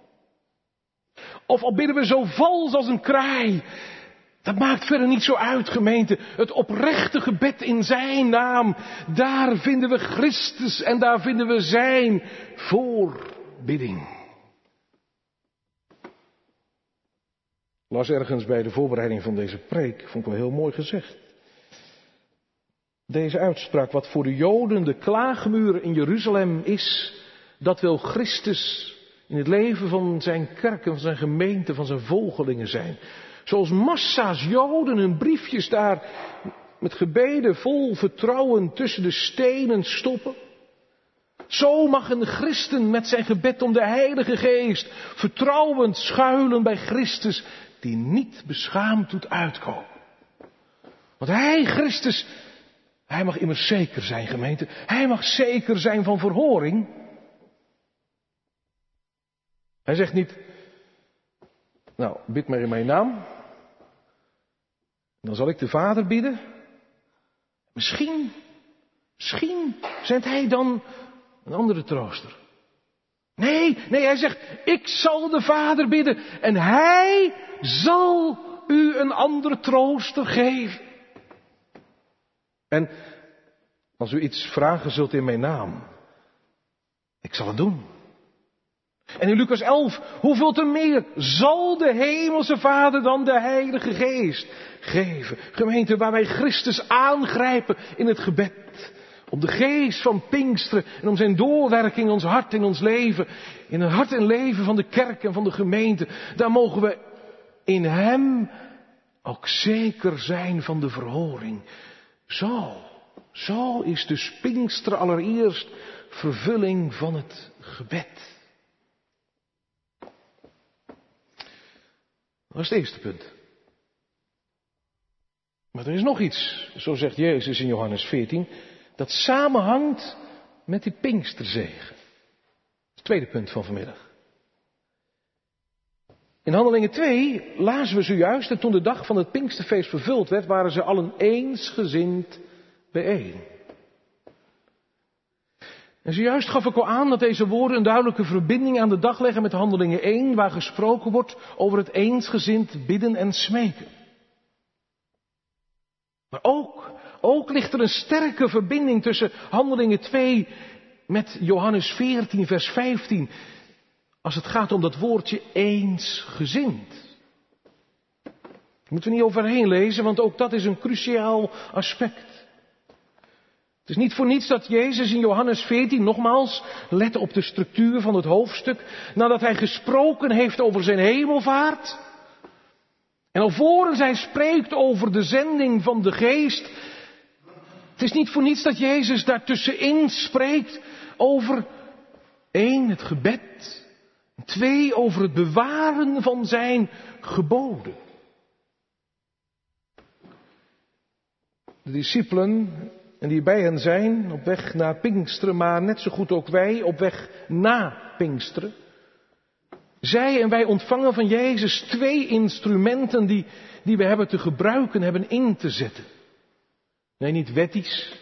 Of al bidden we zo vals als een kraai. Dat maakt verder niet zo uit, gemeente. Het oprechte gebed in zijn naam. Daar vinden we Christus en daar vinden we zijn voorbidding. Las ergens bij de voorbereiding van deze preek, vond ik wel heel mooi gezegd. Deze uitspraak, wat voor de Joden de klaagmuur in Jeruzalem is, dat wil Christus in het leven van zijn kerk en van zijn gemeente, van zijn volgelingen zijn. Zoals massa's Joden hun briefjes daar met gebeden vol vertrouwen tussen de stenen stoppen. Zo mag een christen met zijn gebed om de Heilige Geest vertrouwend schuilen bij Christus, die niet beschaamd doet uitkomen. Want hij, Christus, hij mag immers zeker zijn, gemeente. Hij mag zeker zijn van verhoring. Hij zegt niet, nou, bid maar in mijn naam. Dan zal ik de Vader bidden. Misschien zendt hij dan Een andere trooster. Nee, hij zegt, ik zal de Vader bidden en hij zal u een andere trooster geven. En als u iets vragen zult in mijn naam, ik zal het doen. En in Lucas 11, hoeveel te meer zal de hemelse Vader dan de Heilige Geest geven? Gemeente, waar wij Christus aangrijpen in het gebed. Om de geest van Pinksteren en om zijn doorwerking in ons hart, in ons leven. In het hart en leven van de kerk en van de gemeente. Daar mogen we in hem ook zeker zijn van de verhoring. Zo is dus Pinksteren allereerst vervulling van het gebed. Dat is het eerste punt. Maar er is nog iets, zo zegt Jezus in Johannes 14, dat samenhangt met die Pinksterzegen. Het tweede punt van vanmiddag. In Handelingen 2 lazen we zojuist, en toen de dag van het Pinksterfeest vervuld werd, waren ze allen eensgezind bijeen. En zojuist gaf ik al aan dat deze woorden een duidelijke verbinding aan de dag leggen met Handelingen 1, waar gesproken wordt over het eensgezind bidden en smeken. Maar ook ligt er een sterke verbinding tussen Handelingen 2 met Johannes 14, vers 15, als het gaat om dat woordje eensgezind. Daar moeten we niet overheen lezen, want ook dat is een cruciaal aspect. Het is niet voor niets dat Jezus in Johannes 14, nogmaals, let op de structuur van het hoofdstuk, nadat hij gesproken heeft over zijn hemelvaart, en alvorens hij spreekt over de zending van de Geest, het is niet voor niets dat Jezus daartussenin spreekt over 1, het gebed, 2, over het bewaren van zijn geboden. De discipelen, en die bij hen zijn, op weg naar Pinksteren, maar net zo goed ook wij, op weg na Pinksteren. Zij en wij ontvangen van Jezus 2 instrumenten die we hebben te gebruiken, hebben in te zetten. Nee, niet wettisch,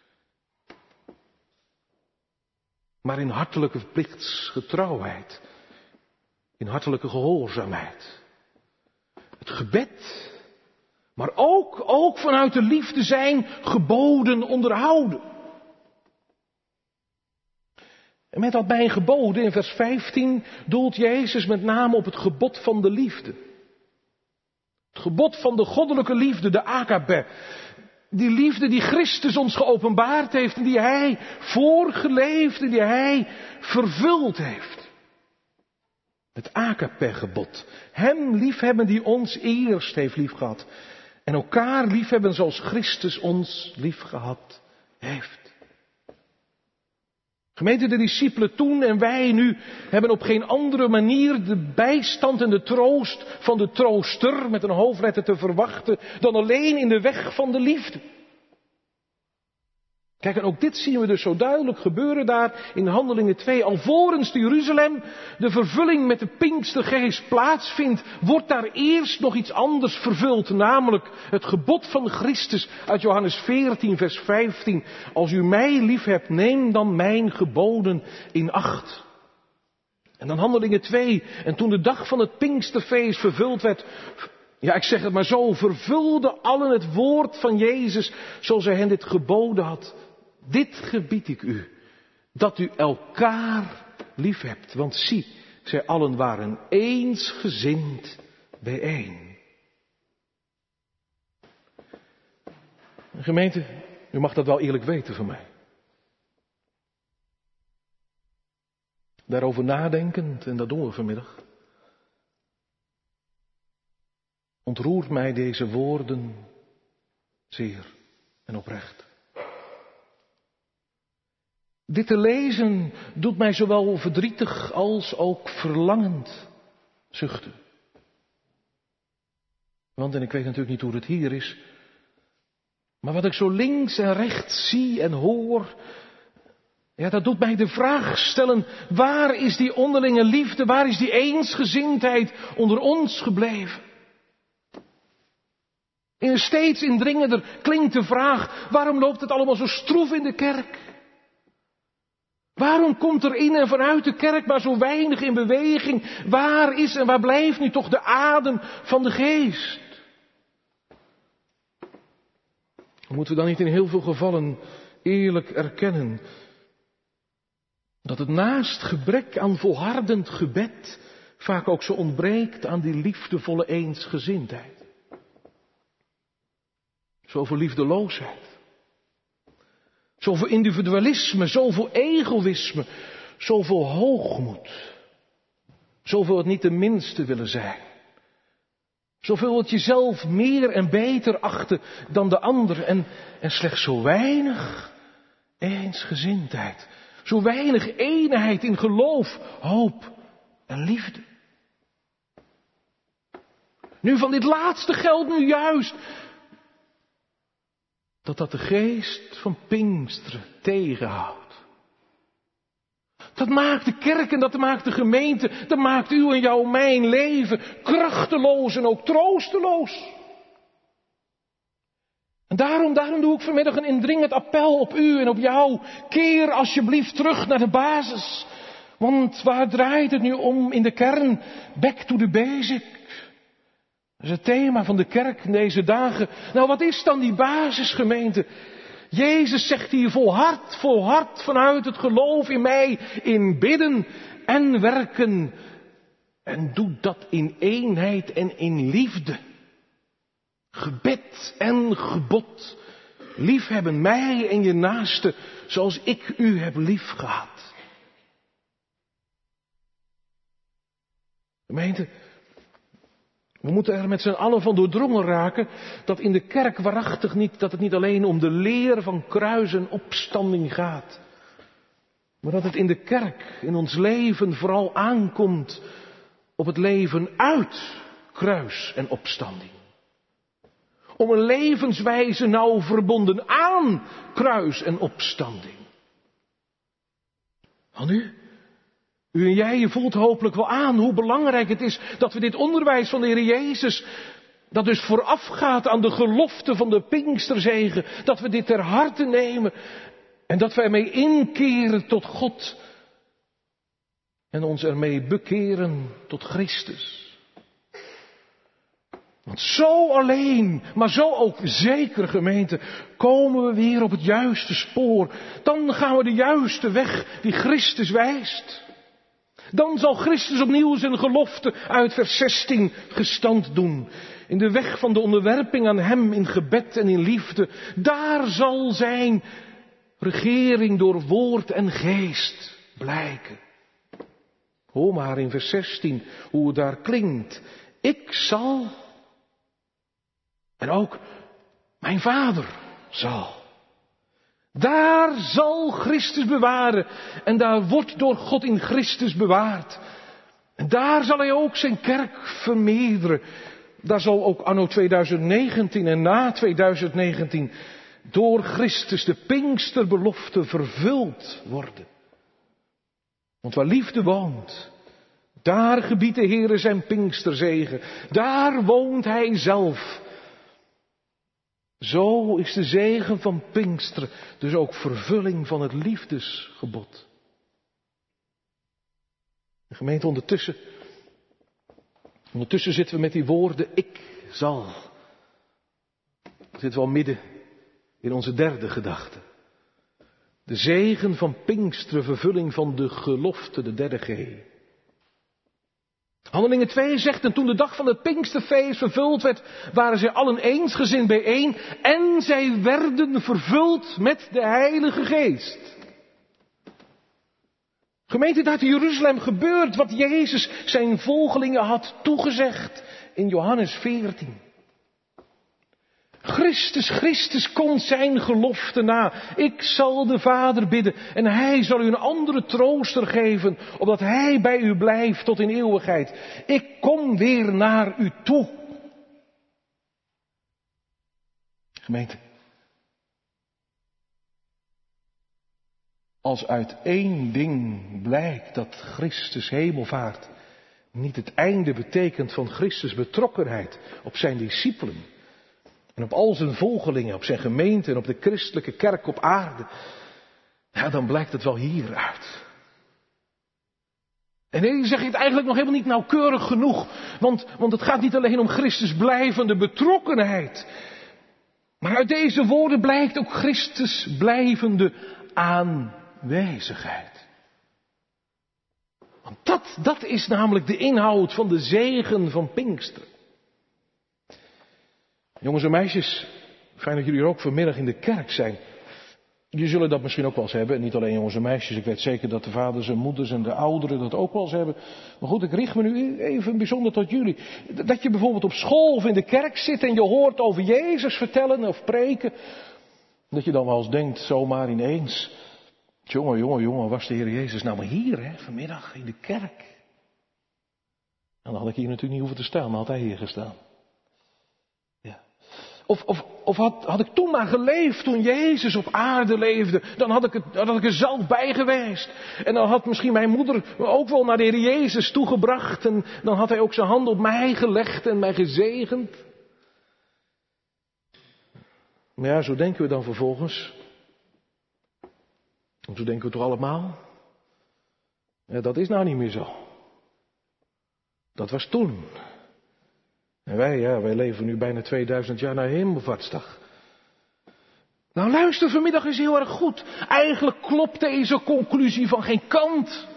maar in hartelijke plichtsgetrouwheid, in hartelijke gehoorzaamheid. Het gebed, maar ook vanuit de liefde zijn geboden onderhouden. En met dat mijn geboden in vers 15 doelt Jezus met name op het gebod van de liefde. Het gebod van de goddelijke liefde, de agape. Die liefde die Christus ons geopenbaard heeft en die Hij voorgeleefd en die Hij vervuld heeft. Het agape-gebod. Hem liefhebben die ons eerst heeft liefgehad. En elkaar liefhebben zoals Christus ons liefgehad heeft. Gemeente, de discipelen toen en wij nu hebben op geen andere manier de bijstand en de troost van de trooster met een hoofdletter te verwachten dan alleen in de weg van de liefde. Kijk, en ook dit zien we dus zo duidelijk gebeuren daar in Handelingen 2. Alvorens Jeruzalem de vervulling met de Pinkstergeest plaatsvindt, wordt daar eerst nog iets anders vervuld. Namelijk het gebod van Christus uit Johannes 14, vers 15. Als u mij lief hebt, neem dan mijn geboden in acht. En dan Handelingen 2. En toen de dag van het Pinksterfeest vervuld werd, ja, ik zeg het maar zo, vervulden allen het woord van Jezus zoals hij hen dit geboden had. Dit gebied ik u, dat u elkaar lief hebt. Want zie, zij allen waren eensgezind bijeen. Gemeente, u mag dat wel eerlijk weten van mij. Daarover nadenkend, en dat doen we vanmiddag, ontroert mij deze woorden zeer en oprecht. Dit te lezen doet mij zowel verdrietig als ook verlangend zuchten. Want, en ik weet natuurlijk niet hoe het hier is, maar wat ik zo links en rechts zie en hoor, ja, dat doet mij de vraag stellen, waar is die onderlinge liefde, waar is die eensgezindheid onder ons gebleven? En steeds indringender klinkt de vraag, waarom loopt het allemaal zo stroef in de kerk? Waarom komt er in en vanuit de kerk maar zo weinig in beweging? Waar is en waar blijft nu toch de adem van de geest? Moeten we dan niet in heel veel gevallen eerlijk erkennen dat het naast gebrek aan volhardend gebed vaak ook zo ontbreekt aan die liefdevolle eensgezindheid? Zoveel liefdeloosheid. Zoveel individualisme, zoveel egoïsme, zoveel hoogmoed. Zoveel het niet de minste willen zijn. Zoveel het jezelf meer en beter achten dan de ander. En slechts zo weinig eensgezindheid. Zo weinig eenheid in geloof, hoop en liefde. Nu van dit laatste geldt nu juist dat de geest van Pinksteren tegenhoudt. Dat maakt de kerk en dat maakt de gemeente, dat maakt u en jou mijn leven krachteloos en ook troosteloos. En daarom doe ik vanmiddag een indringend appel op u en op jou. Keer alsjeblieft terug naar de basis. Want waar draait het nu om in de kern? Back to the basic. Dat is het thema van de kerk in deze dagen. Nou, wat is dan die basisgemeente? Jezus zegt hier volhard vanuit het geloof in mij, in bidden en werken. En doe dat in eenheid en in liefde. Gebed en gebod. Liefhebben mij en je naaste zoals ik u heb liefgehad. Gemeente, we moeten er met z'n allen van doordrongen raken dat in de kerk waarachtig niet, dat het niet alleen om de leer van kruis en opstanding gaat. Maar dat het in de kerk, in ons leven vooral aankomt op het leven uit kruis en opstanding. Om een levenswijze nauw verbonden aan kruis en opstanding. Want u en jij, je voelt hopelijk wel aan hoe belangrijk het is dat we dit onderwijs van de Heer Jezus, dat dus voorafgaat aan de gelofte van de Pinksterzegen, dat we dit ter harte nemen en dat we ermee inkeren tot God en ons ermee bekeren tot Christus. Want zo alleen, maar zo ook zeker, gemeente, komen we weer op het juiste spoor. Dan gaan we de juiste weg die Christus wijst. Dan zal Christus opnieuw zijn gelofte uit vers 16 gestand doen. In de weg van de onderwerping aan hem in gebed en in liefde. Daar zal zijn regering door woord en geest blijken. Hoor maar in vers 16 hoe het daar klinkt. Ik zal, en ook mijn Vader zal. Daar zal Christus bewaren. En daar wordt door God in Christus bewaard. En daar zal hij ook zijn kerk vermeerderen. Daar zal ook anno 2019 en na 2019 door Christus de Pinksterbelofte vervuld worden. Want waar liefde woont, daar gebiedt de Heere zijn Pinksterzegen. Daar woont hij zelf. Zo is de zegen van Pinksteren dus ook vervulling van het liefdesgebod. De gemeente ondertussen zitten we met die woorden, ik zal. We zitten wel midden in onze derde gedachte. De zegen van Pinksteren, vervulling van de gelofte, de derde G. Handelingen 2 zegt, en toen de dag van het Pinksterfeest vervuld werd, waren zij allen eensgezind bijeen en zij werden vervuld met de Heilige Geest. Gemeente, dat in Jeruzalem gebeurt wat Jezus zijn volgelingen had toegezegd in Johannes 14. Christus komt zijn gelofte na. Ik zal de Vader bidden en hij zal u een andere trooster geven, opdat hij bij u blijft tot in eeuwigheid. Ik kom weer naar u toe. Gemeente, als uit één ding blijkt dat Christus hemelvaart niet het einde betekent van Christus' betrokkenheid op zijn discipelen, en op al zijn volgelingen, op zijn gemeente en op de christelijke kerk op aarde. ja, dan blijkt het wel hieruit. En nee, zeg je het eigenlijk nog helemaal niet nauwkeurig genoeg. Want het gaat niet alleen om Christus blijvende betrokkenheid. Maar uit deze woorden blijkt ook Christus blijvende aanwezigheid. Want dat is namelijk de inhoud van de zegen van Pinksteren. Jongens en meisjes, fijn dat jullie er ook vanmiddag in de kerk zijn. Jullie zullen dat misschien ook wel eens hebben. En niet alleen jongens en meisjes. Ik weet zeker dat de vaders en moeders en de ouderen dat ook wel eens hebben. Maar goed, ik richt me nu even bijzonder tot jullie. Dat je bijvoorbeeld op school of in de kerk zit en je hoort over Jezus vertellen of preken. Dat je dan wel eens denkt, zomaar ineens. Jongen, was de Heer Jezus nou maar hier, hè, vanmiddag in de kerk. En dan had ik hier natuurlijk niet hoeven te staan, maar had hij hier gestaan. Ja. Of had ik toen maar geleefd toen Jezus op aarde leefde, dan had ik er zelf bij geweest. En dan had misschien mijn moeder me ook wel naar de Heer Jezus toegebracht. En dan had hij ook zijn hand op mij gelegd en mij gezegend. Maar ja, zo denken we dan vervolgens. En zo denken we toch allemaal. Ja, dat is nou niet meer zo. Dat was toen. En wij leven nu bijna 2000 jaar na Hemelvaartsdag. Nou luister vanmiddag eens heel erg goed. Eigenlijk klopt deze conclusie van geen kant.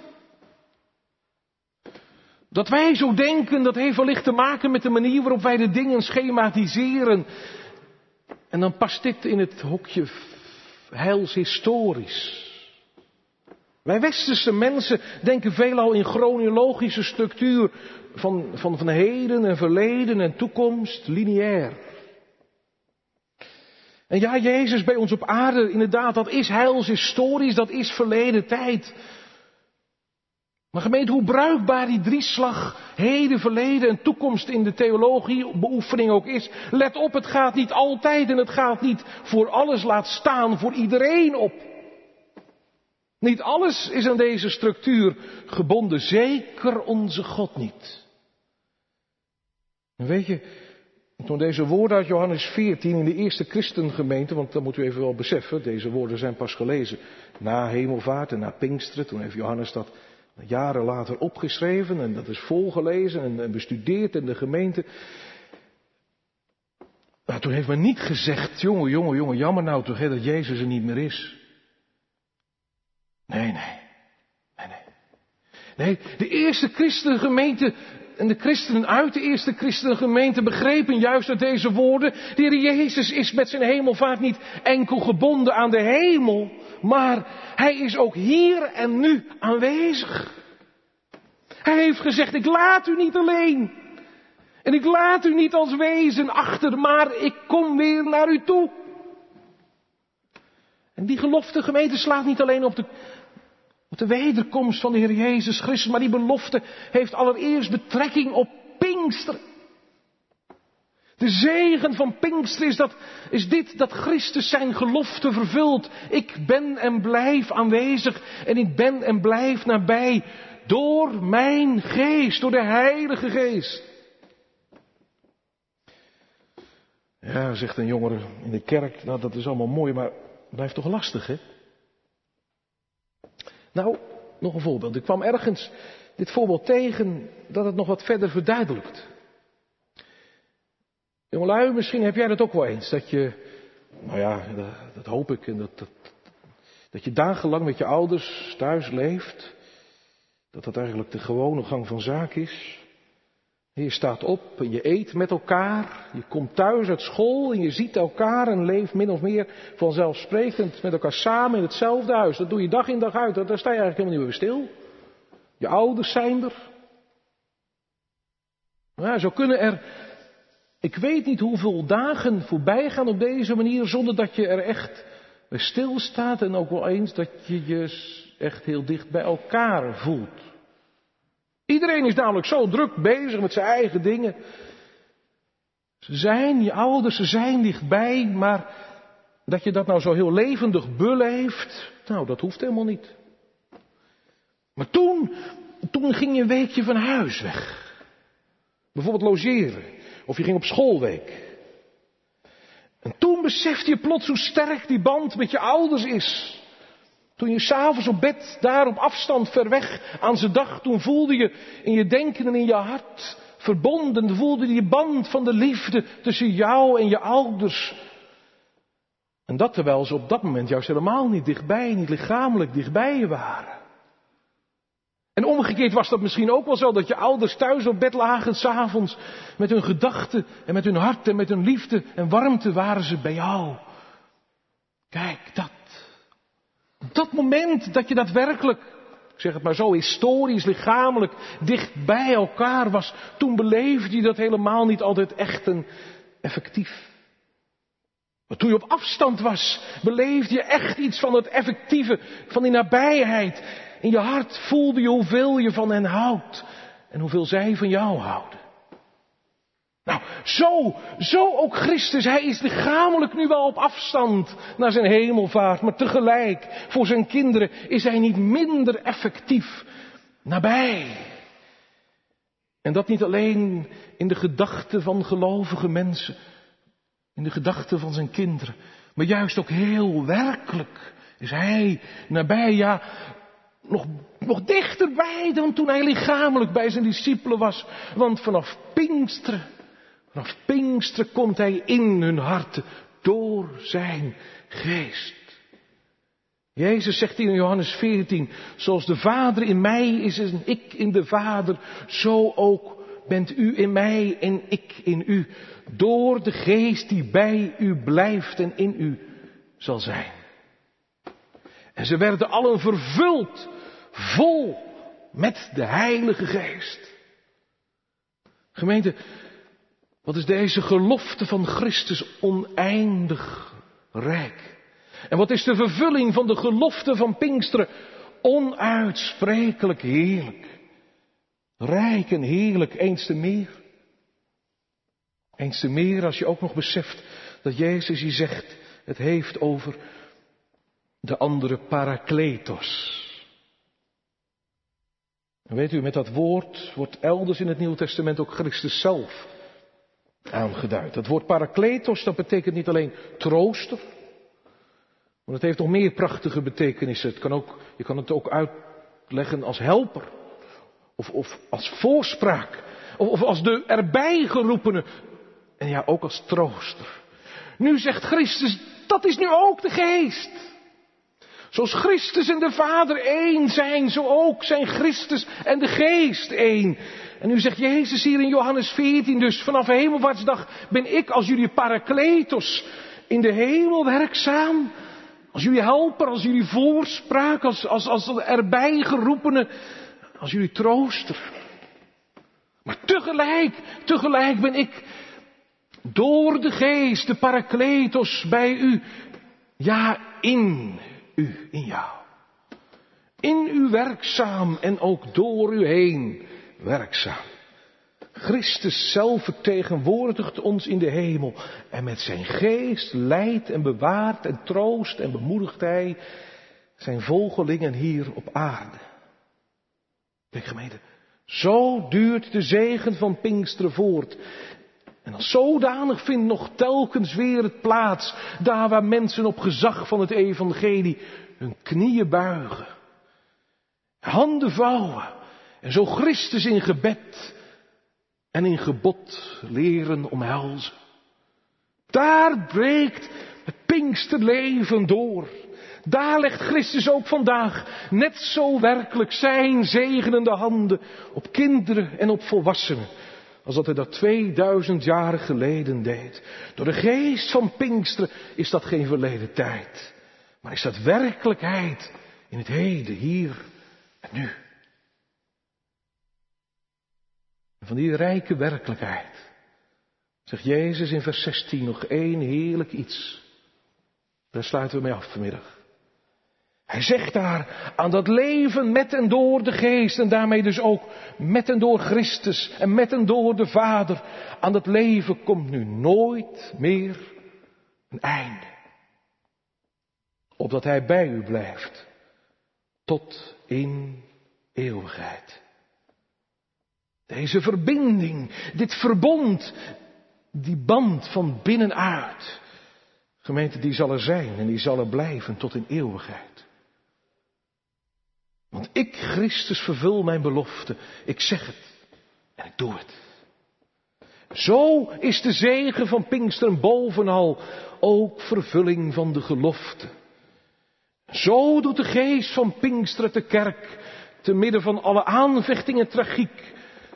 Dat wij zo denken, dat heeft wellicht te maken met de manier waarop wij de dingen schematiseren. En dan past dit in het hokje heilshistorisch. Wij westerse mensen denken veelal in chronologische structuur van heden en verleden en toekomst, lineair. En ja, Jezus bij ons op aarde, inderdaad, dat is heilshistorisch, dat is verleden tijd. Maar gemeente, hoe bruikbaar die drieslag heden, verleden en toekomst in de theologie beoefening ook is. Let op, het gaat niet altijd en het gaat niet voor alles, laat staan voor iedereen op. Niet alles is aan deze structuur gebonden, zeker onze God niet. En weet je, toen deze woorden uit Johannes 14 in de eerste christengemeente, want dat moet u even wel beseffen, deze woorden zijn pas gelezen na Hemelvaart en na Pinksteren. Toen heeft Johannes dat jaren later opgeschreven en dat is volgelezen en bestudeerd in de gemeente. Maar toen heeft men niet gezegd, jongen, jammer nou toch dat Jezus er niet meer is. Nee, de eerste christengemeente en de christenen uit de eerste christengemeente begrepen juist uit deze woorden. De Heer Jezus is met zijn hemelvaart niet enkel gebonden aan de hemel, maar hij is ook hier en nu aanwezig. Hij heeft gezegd, ik laat u niet alleen. En ik laat u niet als wezen achter, maar ik kom weer naar u toe. En die gelofte gemeente slaat niet alleen op de wederkomst van de Heer Jezus Christus, maar die belofte heeft allereerst betrekking op Pinksteren. De zegen van Pinksteren is dit, dat Christus zijn gelofte vervult. Ik ben en blijf aanwezig en ik ben en blijf nabij door mijn geest, door de Heilige Geest. Ja, zegt een jongere in de kerk, nou dat is allemaal mooi, maar het blijft toch lastig, hè? Nou, nog een voorbeeld. Ik kwam ergens dit voorbeeld tegen dat het nog wat verder verduidelijkt. Jongelui, misschien heb jij dat ook wel eens. Dat je, nou ja, dat hoop ik. En dat je dagenlang met je ouders thuis leeft. Dat eigenlijk de gewone gang van zaken is. En je staat op en je eet met elkaar. Je komt thuis uit school en je ziet elkaar en leeft min of meer vanzelfsprekend met elkaar samen in hetzelfde huis. Dat doe je dag in dag uit. Daar sta je eigenlijk helemaal niet meer stil. Je ouders zijn er. Nou, zo kunnen er, ik weet niet hoeveel dagen voorbij gaan op deze manier zonder dat je er echt bij stilstaat en ook wel eens dat je je echt heel dicht bij elkaar voelt. Iedereen is namelijk zo druk bezig met zijn eigen dingen. Je ouders, ze zijn dichtbij, maar dat je dat nou zo heel levendig beleeft, nou dat hoeft helemaal niet. Maar toen ging je een weekje van huis weg. Bijvoorbeeld logeren, of je ging op schoolweek. En toen besefte je plots hoe sterk die band met je ouders is. Toen je 's avonds op bed, daar op afstand ver weg aan ze dacht, toen voelde je in je denken en in je hart verbonden, voelde je die band van de liefde tussen jou en je ouders. En dat terwijl ze op dat moment juist helemaal niet dichtbij, niet lichamelijk dichtbij je waren. En omgekeerd was dat misschien ook wel zo, dat je ouders thuis op bed lagen 's avonds. Met hun gedachten en met hun hart en met hun liefde en warmte waren ze bij jou. Kijk, dat moment dat je daadwerkelijk, ik zeg het maar zo, historisch, lichamelijk dicht bij elkaar was, toen beleefde je dat helemaal niet altijd echt en effectief. Maar toen je op afstand was, beleefde je echt iets van het effectieve, van die nabijheid. In je hart voelde je hoeveel je van hen houdt en hoeveel zij van jou houden. Nou, zo ook Christus. Hij is lichamelijk nu wel op afstand naar zijn hemelvaart, maar tegelijk voor zijn kinderen is hij niet minder effectief nabij. En dat niet alleen in de gedachten van gelovige mensen, in de gedachten van zijn kinderen, maar juist ook heel werkelijk is hij nabij, ja, nog dichterbij dan toen hij lichamelijk bij zijn discipelen was. Want vanaf Pinksteren komt hij in hun harten door zijn geest. Jezus zegt in Johannes 14, zoals de Vader in mij is en ik in de Vader, zo ook bent u in mij en ik in u, door de geest die bij u blijft en in u zal zijn. En ze werden allen vervuld, vol met de Heilige Geest. Gemeente, wat is deze gelofte van Christus oneindig rijk. En wat is de vervulling van de gelofte van Pinksteren onuitsprekelijk heerlijk. Rijk en heerlijk, eens te meer. Eens te meer als je ook nog beseft dat Jezus hier zegt, het heeft over de andere Parakletos. En weet u, met dat woord wordt elders in het Nieuwe Testament ook Christus zelf aangeduid. Dat woord Parakletos, dat betekent niet alleen trooster, maar het heeft nog meer prachtige betekenissen. Je kan het ook uitleggen als helper, of als voorspraak, of als de erbij geroepene, en ja, ook als trooster. Nu zegt Christus, dat is nu ook de geest. Zoals Christus en de Vader één zijn, zo ook zijn Christus en de Geest één. En nu zegt Jezus hier in Johannes 14, dus vanaf hemelvaartsdag ben ik als jullie Parakletos in de hemel werkzaam. Als jullie helper, als jullie voorspraak, als erbij geroepene, als jullie trooster. Maar tegelijk ben ik door de Geest, de Parakletos bij u, ja in u, in jou. In u werkzaam en ook door u heen werkzaam. Christus zelf vertegenwoordigt ons in de hemel. En met zijn geest leidt en bewaart en troost en bemoedigt hij zijn volgelingen hier op aarde. Kijk gemeente, zo duurt de zegen van Pinksteren voort. En als zodanig vindt nog telkens weer het plaats, daar waar mensen op gezag van het evangelie hun knieën buigen, handen vouwen en zo Christus in gebed en in gebod leren omhelzen. Daar breekt het Pinksterleven door. Daar legt Christus ook vandaag net zo werkelijk zijn zegenende handen op kinderen en op volwassenen, als dat hij dat 2000 jaar geleden deed. Door de geest van Pinksteren is dat geen verleden tijd, maar is dat werkelijkheid in het heden, hier en nu. En van die rijke werkelijkheid zegt Jezus in vers 16 nog één heerlijk iets. Daar sluiten we mee af vanmiddag. Hij zegt daar aan dat leven met en door de Geest en daarmee dus ook met en door Christus en met en door de Vader. Aan dat leven komt nu nooit meer een einde. Opdat hij bij u blijft tot in eeuwigheid. Deze verbinding, dit verbond, die band van binnenuit. Gemeente, die zal er zijn en die zal er blijven tot in eeuwigheid. Want ik, Christus, vervul mijn belofte. Ik zeg het en ik doe het. Zo is de zegen van Pinksteren bovenal ook vervulling van de gelofte. Zo doet de geest van Pinksteren de kerk te midden van alle aanvechting en tragiek.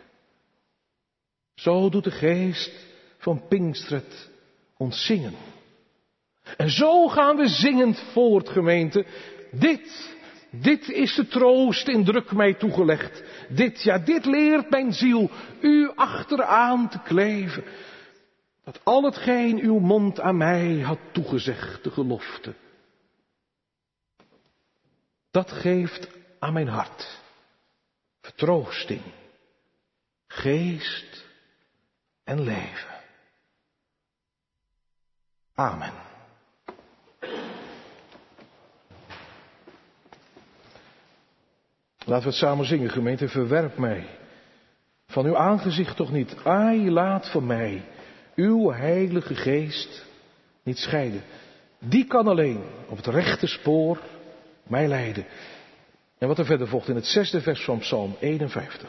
Zo doet de geest van Pinksteren ons zingen. En zo gaan we zingend voort, gemeente. Dit is de troost in druk mij toegelegd. Dit leert mijn ziel u achteraan te kleven. Dat al hetgeen uw mond aan mij had toegezegd, de gelofte. Dat geeft aan mijn hart vertroosting, geest en leven. Amen. Laten we het samen zingen, gemeente. Verwerp mij van uw aangezicht toch niet. Ai, laat van mij uw heilige geest niet scheiden. Die kan alleen op het rechte spoor mij leiden. En wat er verder volgt in het 6e vers van Psalm 51.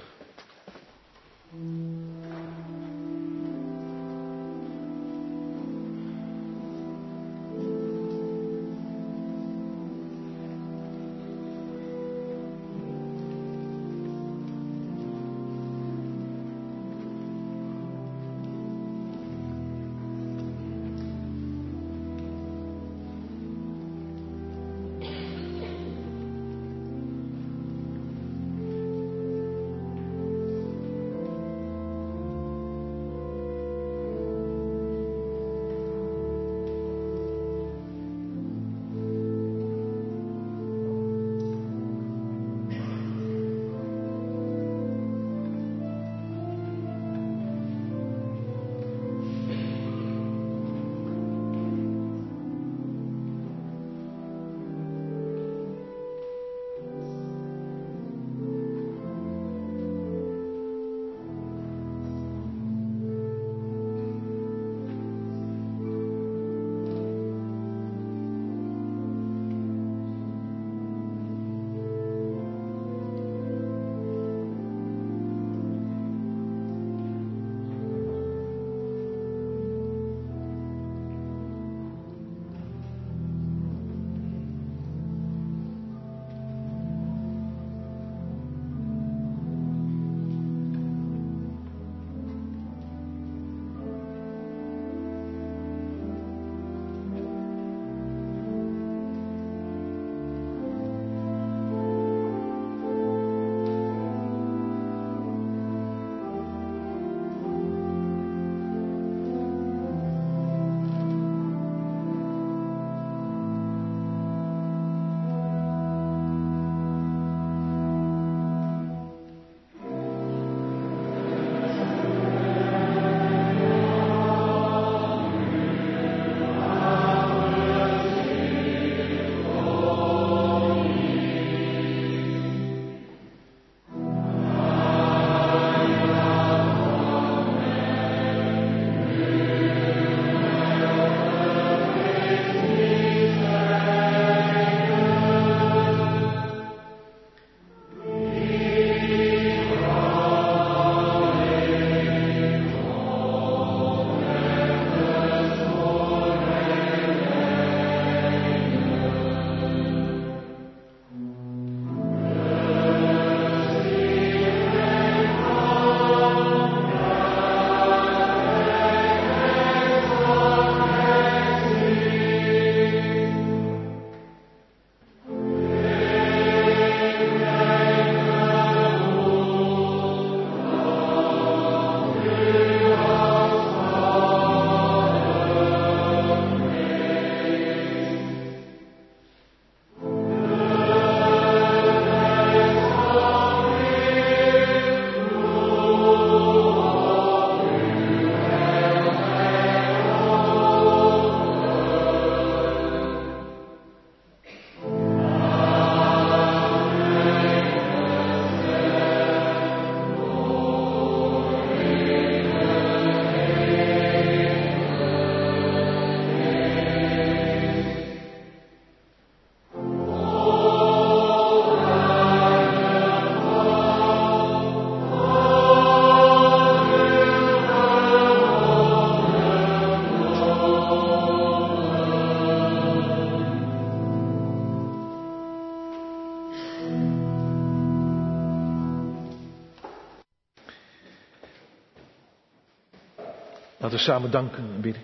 Laten we samen danken en bidden.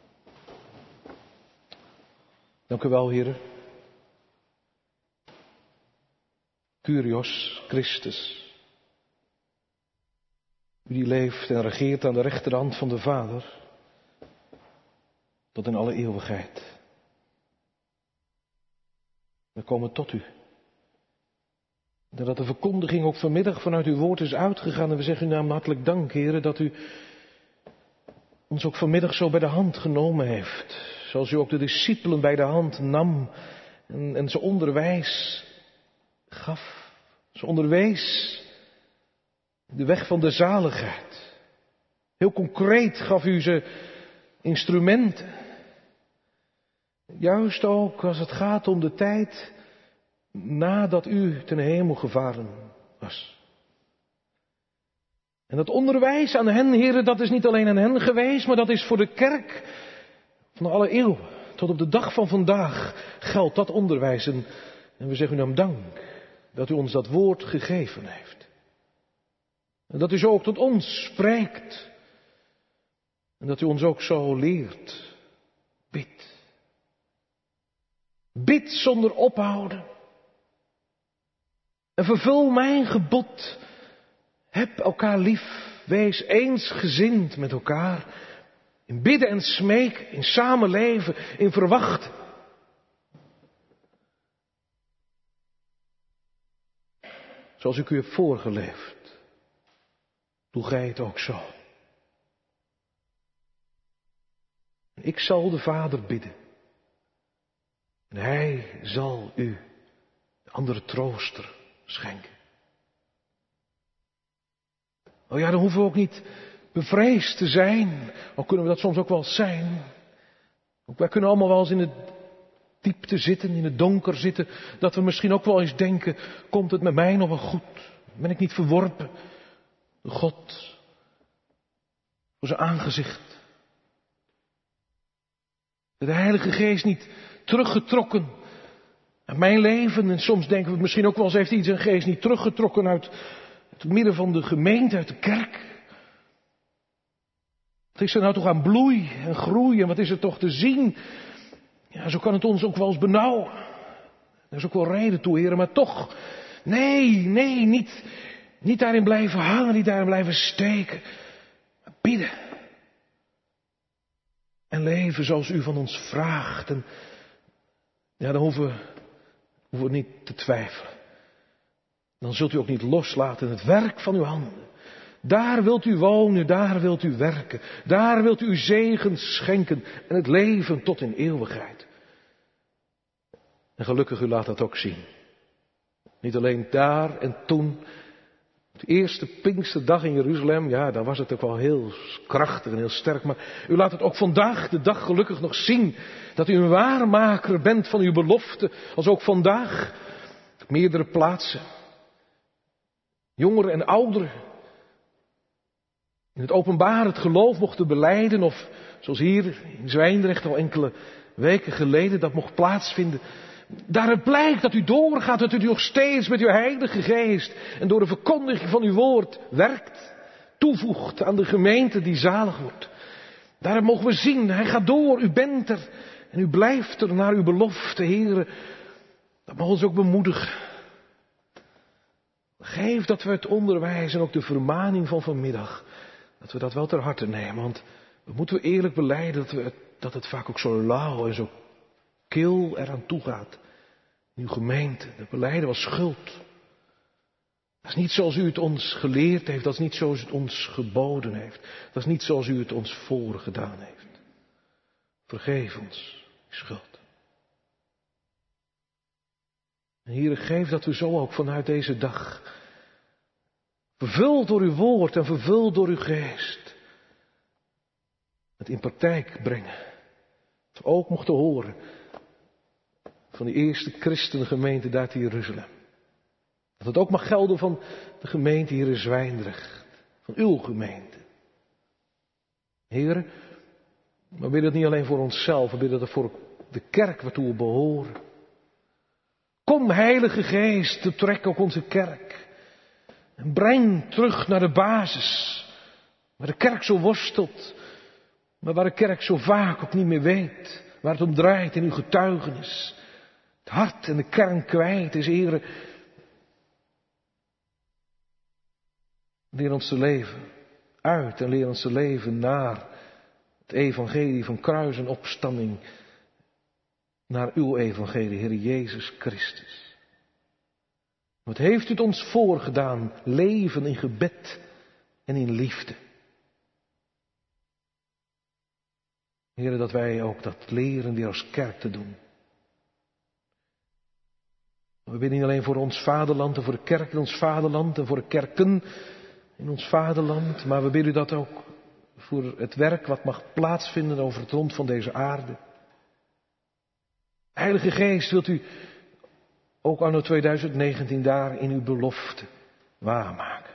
Dank u wel, Heer. Kyrios Christus. U die leeft en regeert aan de rechterhand van de Vader. Tot in alle eeuwigheid. We komen tot u. En dat de verkondiging ook vanmiddag vanuit uw woord is uitgegaan. En we zeggen u naam hartelijk dank, Heer, dat u ons ook vanmiddag zo bij de hand genomen heeft. Zoals u ook de discipelen bij de hand nam en ze onderwijs gaf. Ze onderwees de weg van de zaligheid. Heel concreet gaf u ze instrumenten. Juist ook als het gaat om de tijd nadat u ten hemel gevaren was. En dat onderwijs aan hen, heren, dat is niet alleen aan hen geweest, maar dat is voor de kerk van alle eeuwen. Tot op de dag van vandaag geldt dat onderwijs. En we zeggen u naam dank dat u ons dat woord gegeven heeft. En dat u zo ook tot ons spreekt. En dat u ons ook zo leert. Bid. Bid zonder ophouden. En vervul mijn gebod. Heb elkaar lief. Wees eensgezind met elkaar. In bidden en smeken. In samenleven. In verwachten. Zoals ik u heb voorgeleefd. Doe gij het ook zo. Ik zal de Vader bidden. En hij zal u de andere trooster schenken. Oh ja, dan hoeven we ook niet bevreesd te zijn. Al kunnen we dat soms ook wel zijn. Ook wij kunnen allemaal wel eens in de diepte zitten, in het donker zitten. Dat we misschien ook wel eens denken, komt het met mij nog wel goed? Ben ik niet verworpen door God? Voor zijn aangezicht. De Heilige Geest niet teruggetrokken uit mijn leven. En soms denken we misschien ook wel eens, heeft hij zijn geest niet teruggetrokken uit het midden van de gemeente, uit de kerk. Wat is er nou toch aan bloei en groei en wat is er toch te zien? Ja, zo kan het ons ook wel eens benauwen. Er is ook wel reden toe, heren, maar toch. Nee, niet daarin blijven hangen, niet daarin blijven steken. Maar bidden. En leven zoals u van ons vraagt. En ja, dan hoeven we niet te twijfelen. Dan zult u ook niet loslaten het werk van uw handen. Daar wilt u wonen, daar wilt u werken. Daar wilt u uw zegen schenken en het leven tot in eeuwigheid. En gelukkig u laat dat ook zien. Niet alleen daar en toen. De eerste Pinksterdag in Jeruzalem, ja, daar was het ook wel heel krachtig en heel sterk. Maar u laat het ook vandaag de dag gelukkig nog zien. Dat u een waarmaker bent van uw belofte. Als ook vandaag. Op meerdere plaatsen. Jongeren en ouderen. In het openbaar het geloof mochten belijden. Of zoals hier in Zwijndrecht al enkele weken geleden dat mocht plaatsvinden. Daaruit blijkt dat u doorgaat, dat u nog steeds met uw Heilige Geest en door de verkondiging van uw woord werkt, toevoegt aan de gemeente die zalig wordt. Daaruit mogen we zien, hij gaat door, u bent er en u blijft er naar uw belofte, heren. Dat mag ons ook bemoedigen. Geef dat we het onderwijs en ook de vermaning van vanmiddag, dat we dat wel ter harte nemen. Want we moeten eerlijk belijden dat het vaak ook zo lauw en zo kil eraan toe gaat. In uw gemeente, dat belijden was schuld. Dat is niet zoals u het ons geleerd heeft, dat is niet zoals u het ons geboden heeft. Dat is niet zoals u het ons voorgedaan heeft. Vergeef ons die schuld. En Heere, geef dat we zo ook vanuit deze dag, vervuld door uw woord en vervuld door uw geest, het in praktijk brengen. Dat we ook mochten horen van die eerste christengemeente daar in Jeruzalem. Dat het ook mag gelden van de gemeente hier in Zwijndrecht. Van uw gemeente. Heren, we bidden het niet alleen voor onszelf, we bidden het voor de kerk waartoe we behoren. Kom, Heilige Geest, trek ook onze kerk. En breng terug naar de basis. Waar de kerk zo worstelt. Maar waar de kerk zo vaak ook niet meer weet, waar het om draait in uw getuigenis. Het hart en de kern kwijt is, Heere. Leer ons te leven uit en leer ons te leven naar het evangelie van kruis en opstanding. Naar uw evangelie, Heer Jezus Christus. Wat heeft u het ons voorgedaan? Leven in gebed en in liefde. Heer, dat wij ook dat leren weer als kerk te doen. We bidden niet alleen voor ons vaderland en voor de kerk in ons vaderland en voor de kerken in ons vaderland, maar we bidden dat ook voor het werk wat mag plaatsvinden over het rond van deze aarde. Heilige Geest, wilt u ook anno 2019 daar in uw belofte waarmaken.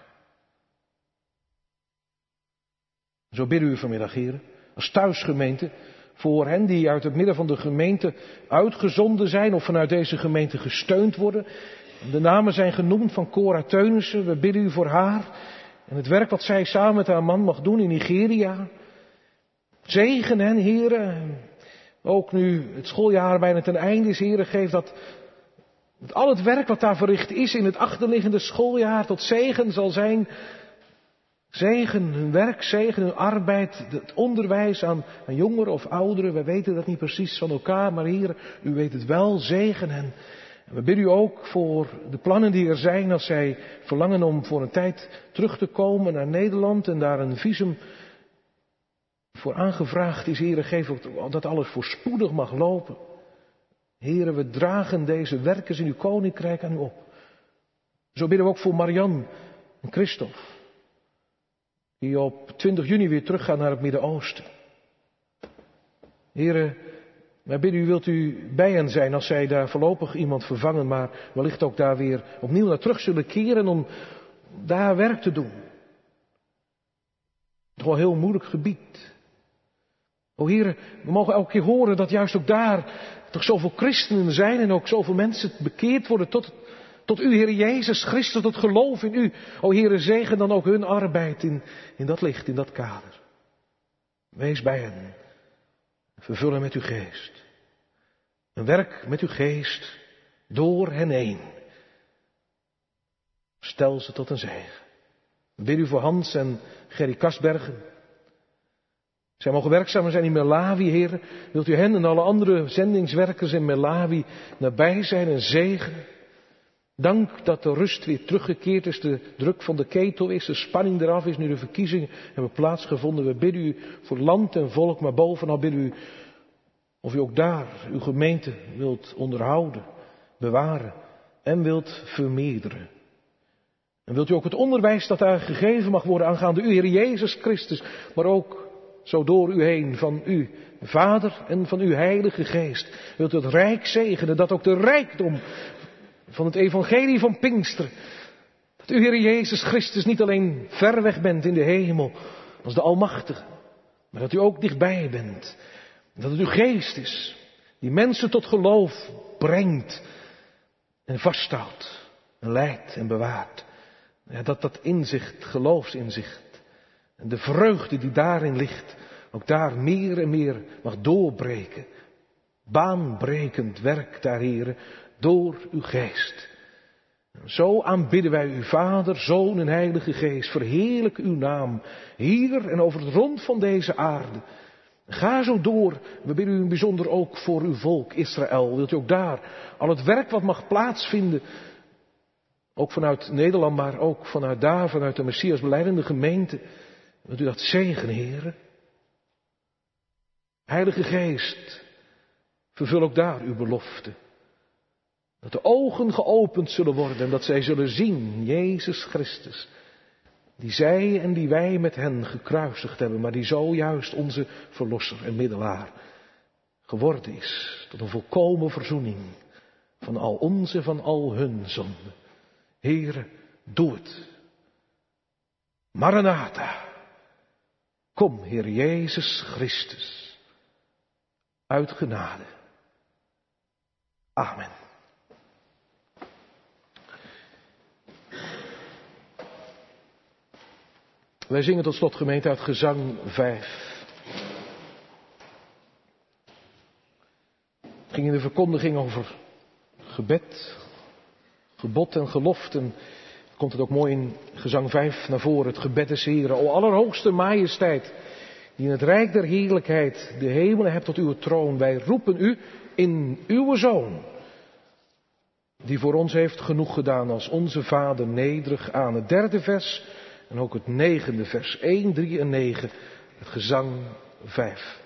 Zo bidden we vanmiddag, Heer, als thuisgemeente, voor hen die uit het midden van de gemeente uitgezonden zijn of vanuit deze gemeente gesteund worden. De namen zijn genoemd van Cora Teunissen. We bidden u voor haar en het werk wat zij samen met haar man mag doen in Nigeria. Zegen hen, Heer. Ook nu het schooljaar bijna ten einde is, Heer, geef dat al het werk wat daar verricht is in het achterliggende schooljaar tot zegen zal zijn. Zegen hun werk, zegen hun arbeid, het onderwijs aan jongeren of ouderen. We weten dat niet precies van elkaar, maar Heer, u weet het wel, zegen hen. En we bidden u ook voor de plannen die er zijn als zij verlangen om voor een tijd terug te komen naar Nederland en daar een visum voor aangevraagd is. Heer, geef ook dat alles voorspoedig mag lopen. Heer, we dragen deze werkers in uw koninkrijk aan u op. Zo bidden we ook voor Marianne en Christophe, die op 20 juni weer teruggaan naar het Midden-Oosten. Heere, wij bidden u, wilt u bij hen zijn als zij daar voorlopig iemand vervangen, maar wellicht ook daar weer opnieuw naar terug zullen keren om daar werk te doen. Toch wel een heel moeilijk gebied. O Heere, we mogen elke keer horen dat juist ook daar toch zoveel christenen zijn en ook zoveel mensen bekeerd worden tot u, Heer Jezus Christus, tot geloof in u. O Heere, zegen dan ook hun arbeid in dat licht, in dat kader. Wees bij hen. Vervul hen met uw geest. En werk met uw geest door hen heen. Stel ze tot een zegen. Bid u voor Hans en Gerry Kasbergen. Zij mogen werkzaam zijn in Malawi, Heer. Wilt u hen en alle andere zendingswerkers in Malawi nabij zijn en zegenen. Dank dat de rust weer teruggekeerd is, de druk van de ketel is, de spanning eraf is, nu de verkiezingen hebben plaatsgevonden. We bidden u voor land en volk, maar bovenal bidden u of u ook daar uw gemeente wilt onderhouden, bewaren en wilt vermeerderen. En wilt u ook het onderwijs dat daar gegeven mag worden aangaande u, Heer Jezus Christus, maar ook zo door u heen van u, Vader en van uw Heilige Geest. Wilt u het rijk zegenen, dat ook de rijkdom van het evangelie van Pinkster, dat u, Heer Jezus Christus, niet alleen ver weg bent in de hemel als de Almachtige, maar dat u ook dichtbij bent. Dat het uw geest is die mensen tot geloof brengt en vasthoudt en leidt en bewaart. Ja, dat inzicht, geloofsinzicht en de vreugde die daarin ligt, ook daar meer en meer mag doorbreken. Baanbrekend werk daar, Heere, door uw geest. Zo aanbidden wij u, Vader, Zoon en Heilige Geest. Verheerlijk uw naam hier en over het rond van deze aarde. Ga zo door. We bidden u in bijzonder ook voor uw volk Israël. Wilt u ook daar al het werk wat mag plaatsvinden, ook vanuit Nederland, maar ook vanuit daar, vanuit de Messias belijdende gemeente. Wilt u dat zegenen, Heere? Heilige Geest, vervul ook daar uw belofte. Dat de ogen geopend zullen worden en dat zij zullen zien, Jezus Christus, die zij en die wij met hen gekruisigd hebben, maar die zojuist onze verlosser en middelaar geworden is, tot een volkomen verzoening van al onze, van al hun zonden. Heere, doe het. Maranatha, kom, Heer Jezus Christus, uit genade. Amen. Wij zingen tot slot, gemeente, uit Gezang 5. Het ging in de verkondiging over gebed, gebod en gelofte. En komt het ook mooi in gezang 5 naar voren. Het gebed des Heren. O allerhoogste majesteit, die in het rijk der heerlijkheid de hemelen hebt tot uw troon. Wij roepen u in uw Zoon, die voor ons heeft genoeg gedaan als onze Vader nederig aan. Het 3e vers en ook het 9e vers. 1, 3 en 9. Het gezang 5.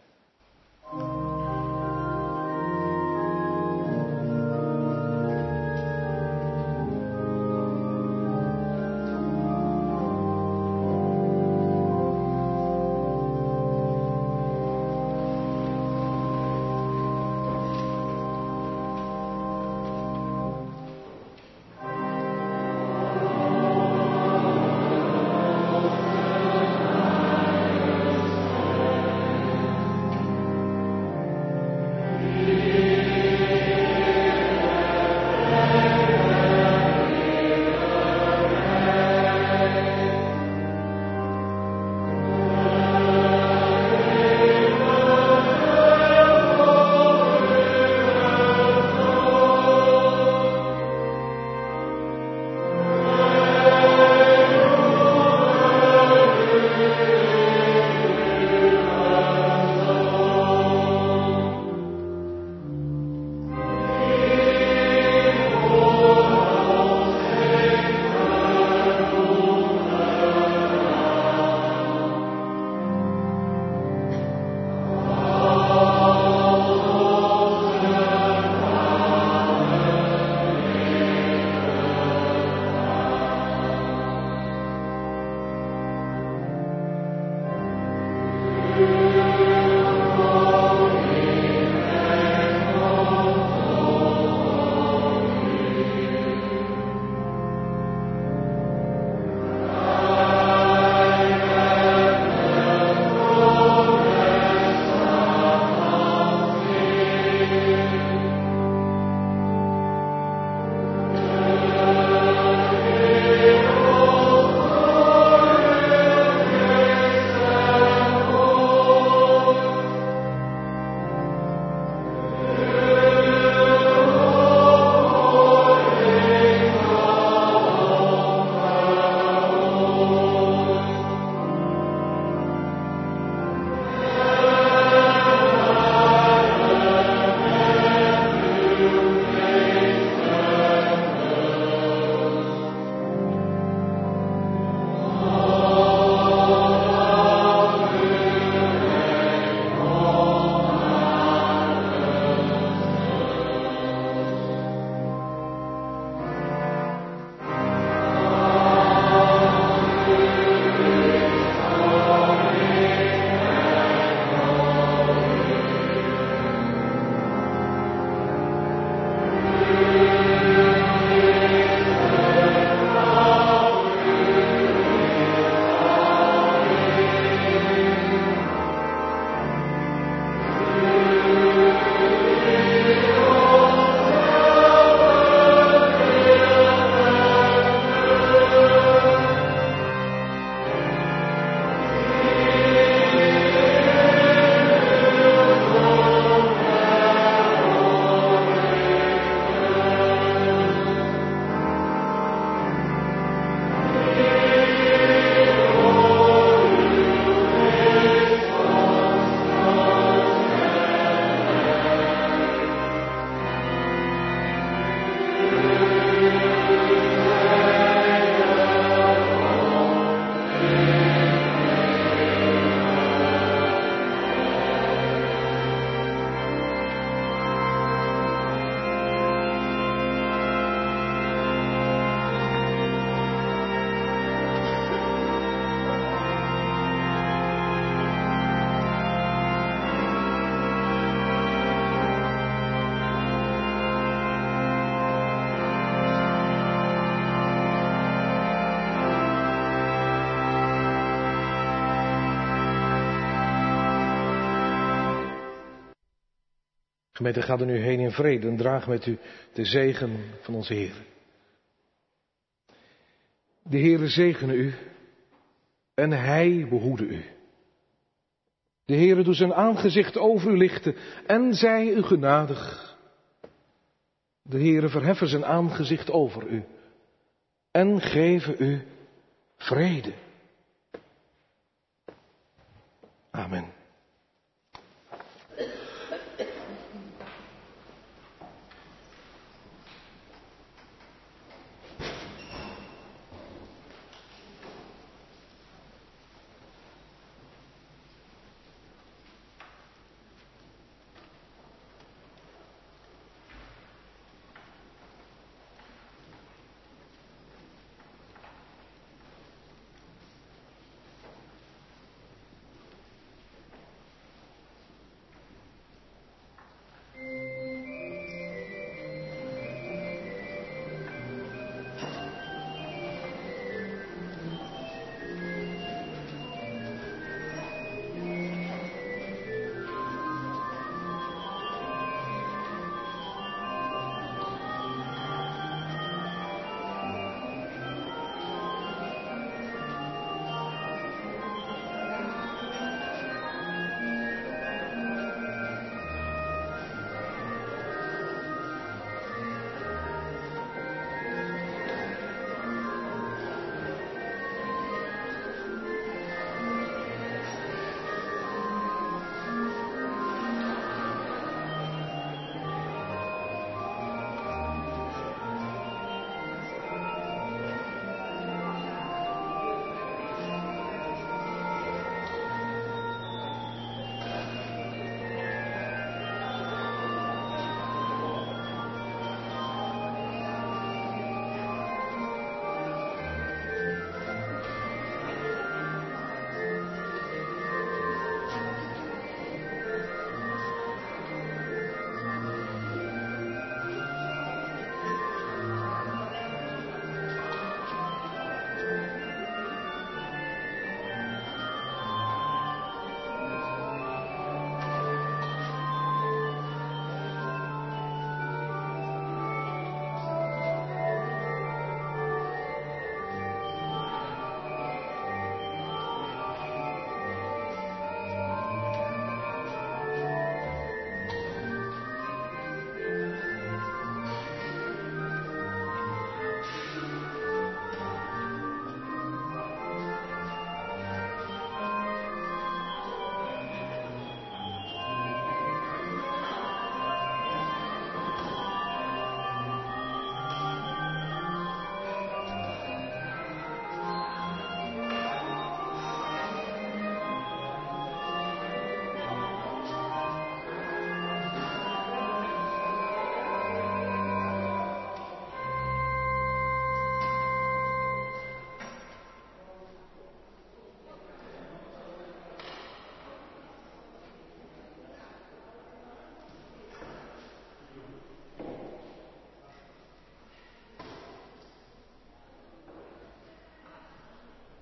Gemeente, ga er nu heen in vrede en draag met u de zegen van onze Heer. De Heere zegene u en Hij behoede u. De Heere doet zijn aangezicht over u lichten en zij u genadig. De Heere verheffen zijn aangezicht over u en geven u vrede. Amen.